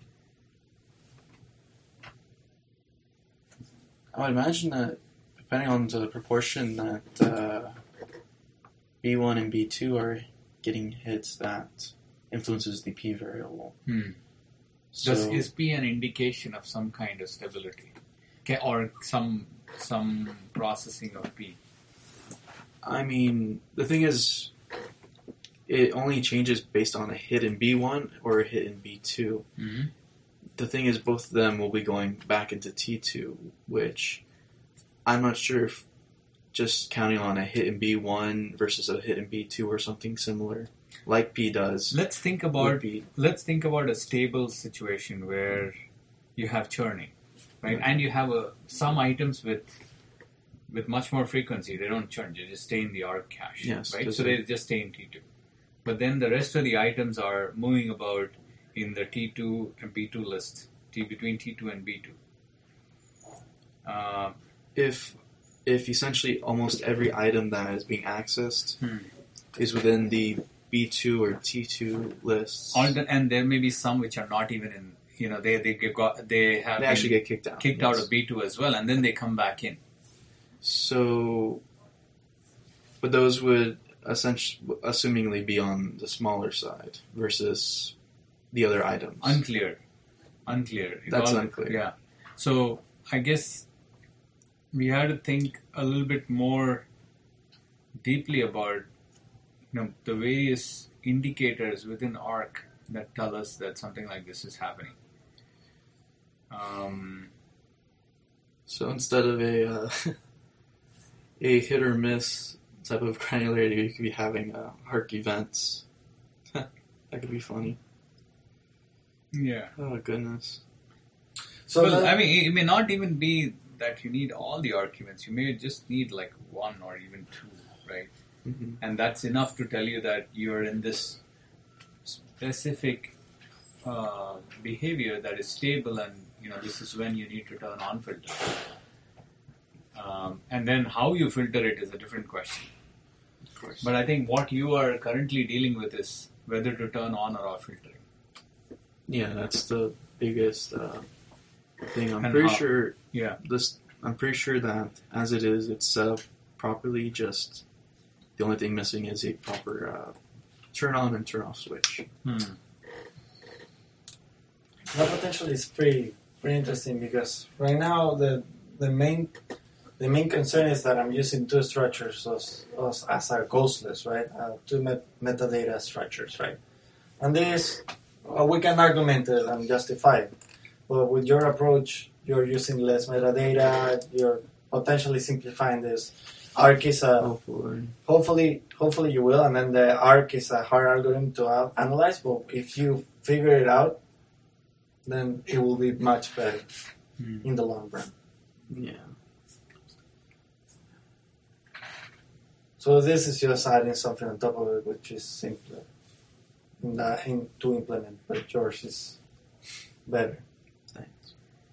I would imagine that depending on the proportion that B1 and B2 are getting hits, that influences the P variable. So, Is P an indication of some kind of stability, or some processing of P? I mean, the thing is, it only changes based on a hit in B1 or a hit in B2. Mm-hmm. The thing is, both of them will be going back into T2, which I'm not sure if just counting on a hit in B1 versus a hit in B2 or something similar, like P does. Let's think about a stable situation where you have churning, right? Mm-hmm. And you have some items with much more frequency. They don't churn; they just stay in the ARC cache, Yes, right? So they just stay in T2. But then the rest of the items are moving about in the T2 and B2 list, between T2 and B2. If essentially almost every item that is being accessed is within the B2 or T2 lists, And there may be some which are not even in. They actually get kicked out. Kicked out of B2 as well, and then they come back in. So, but those would assumingly be on the smaller side versus the other items. Unclear. That's unclear. Yeah. So I guess we had to think a little bit more deeply about the various indicators within ARC that tell us that something like this is happening. So instead of a hit or miss type of granularity, you could be having ARC events. That could be funny. Yeah. Oh goodness. So well, I mean, it may not even be that you need all the ARC events. You may just need like one or even two, right? Mm-hmm. And that's enough to tell you that you're in this specific behavior that is stable, and this is when you need to turn on filter. And then how you filter it is a different question. Of course. But I think what you are currently dealing with is whether to turn on or off filtering. Yeah, that's the biggest thing. I'm And pretty how- sure. Yeah. I'm pretty sure that as it is, it's set up properly. Just the only thing missing is a proper turn on and turn off switch. that potentially is pretty interesting, because right now the main concern is that I'm using two structures as a ghostless, right? Two metadata structures, right? And this we can argument it and justify it, but with your approach, you're using less metadata. You're potentially simplifying this. ARC is hopefully you will, and then the ARC is a hard algorithm to analyze. But if you figure it out, then it will be much better in the long run. Yeah. So this is just adding something on top of it, which is simpler to implement, but yours is better. Thanks.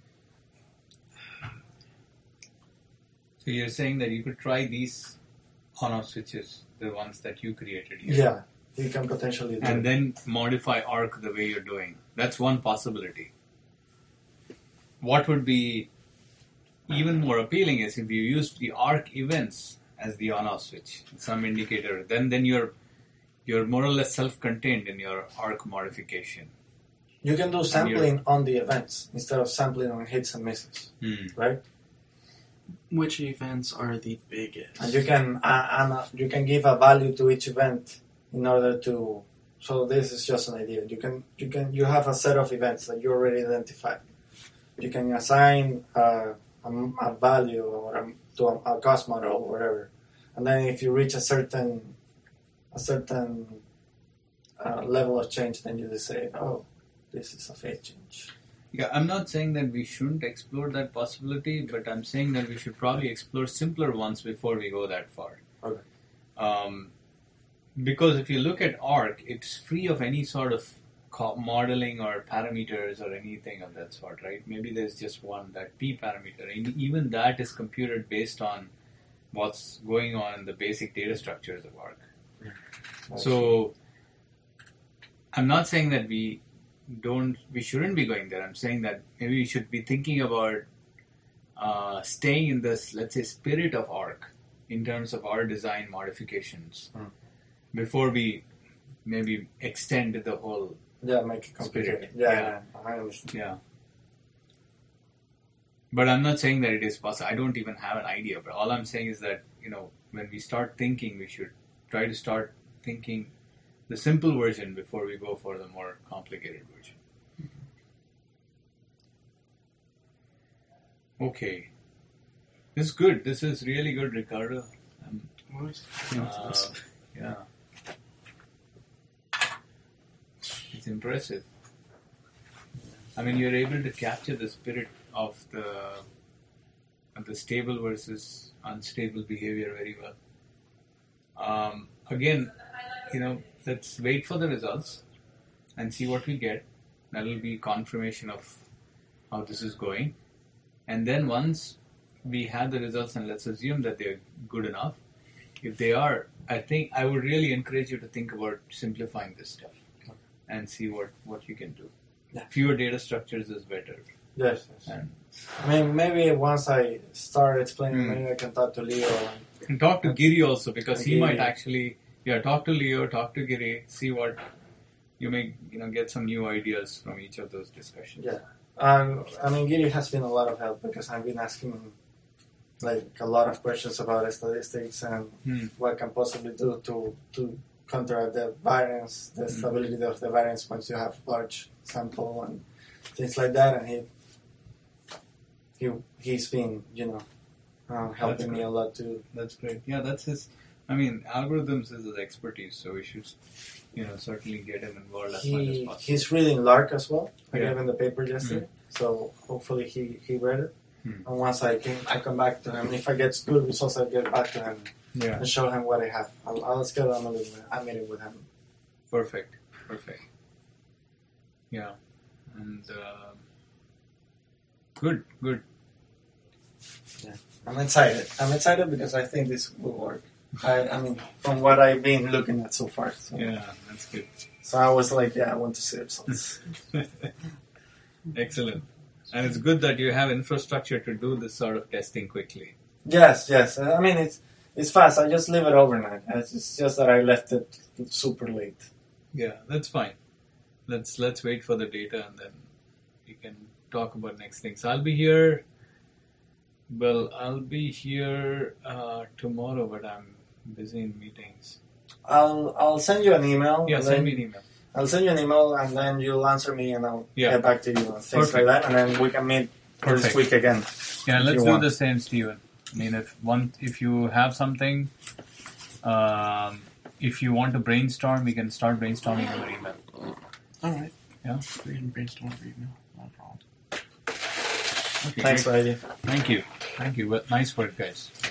So you're saying that you could try these on-off switches, the ones that you created here. Yeah, you can potentially do And it. then modify ARC the way you're doing. That's one possibility. What would be even more appealing is if you used the ARC events as the on-off switch, some indicator. Then you're more or less self-contained in your ARC modification. You can do sampling on the events instead of sampling on hits and misses, right? Which events are the biggest? And you can give a value to each event in order to. So this is just an idea. You have a set of events that you already identified. You can assign a value to a cost model or whatever, and then if you reach a certain level of change, then you decide, oh, this is a phase change. Yeah, I'm not saying that we shouldn't explore that possibility, but I'm saying that we should probably explore simpler ones before we go that far. Okay. Because if you look at ARC, it's free of any sort of modeling or parameters or anything of that sort, right? Maybe there's just one, that P parameter, and even that is computed based on what's going on in the basic data structures of Arc. So I'm not saying that we shouldn't be going there. I'm saying that maybe we should be thinking about staying in this, let's say, spirit of Arc in terms of our design modifications before we maybe extend the whole make it complicated. Yeah. I understand. Yeah. But I'm not saying that it is possible. I don't even have an idea. But all I'm saying is that, when we start thinking, we should try to start thinking the simple version before we go for the more complicated version. Okay. This is good. This is really good, Ricardo. Yeah. It's impressive. I mean, you're able to capture the spirit of the stable versus unstable behavior very well. Again, let's wait for the results and see what we get. That will be confirmation of how this is going. And then once we have the results, and let's assume that they're good enough, if they are, I think I would really encourage you to think about simplifying this stuff and see what you can do. Yeah. Fewer data structures is better. Yes. And I mean, maybe once I start explaining, maybe I can talk to Leo. And talk to Giri also, because he Giri. might actually, talk to Leo, talk to Giri, see what you may, get some new ideas from each of those discussions. Yeah. I mean, Giri has been a lot of help because I've been asking him a lot of questions about statistics and what can possibly do to counteract the variance, the stability of the variance once you have large sample and things like that. And he's been, helping me a lot too. That's great. Yeah, that's his. I mean, algorithms is his expertise, so we should, certainly get him involved as much as possible. He's reading Lark as well. I Yeah. gave him the paper yesterday, so hopefully he read it. And once I come back to him. If I get good results, I'll get back to him Yeah. and show him what I have. I'll schedule a meeting with him. Perfect. Yeah. And good. Yeah. I'm excited because I think this will work. I mean, from what I've been looking at so far. So. Yeah, that's good. So I was like, I want to see results. Excellent. And it's good that you have infrastructure to do this sort of testing quickly. Yes. I mean, it's fast. I just leave it overnight. It's just that I left it super late. Yeah, that's fine. Let's wait for the data and then we can talk about next things. I'll be here tomorrow, but I'm busy in meetings. I'll send you an email. Yeah, send me an email. I'll send you an email and then you'll answer me and I'll get back to you and things Perfect. like that. And then we can meet this week again. Yeah, let's you do want. the same, Steven. I mean, if you have something, if you want to brainstorm, we can start brainstorming over email. All right. Yeah. We can brainstorm for email. No problem. Okay, Thanks, great. Heidi. Thank you. Well, nice work, guys.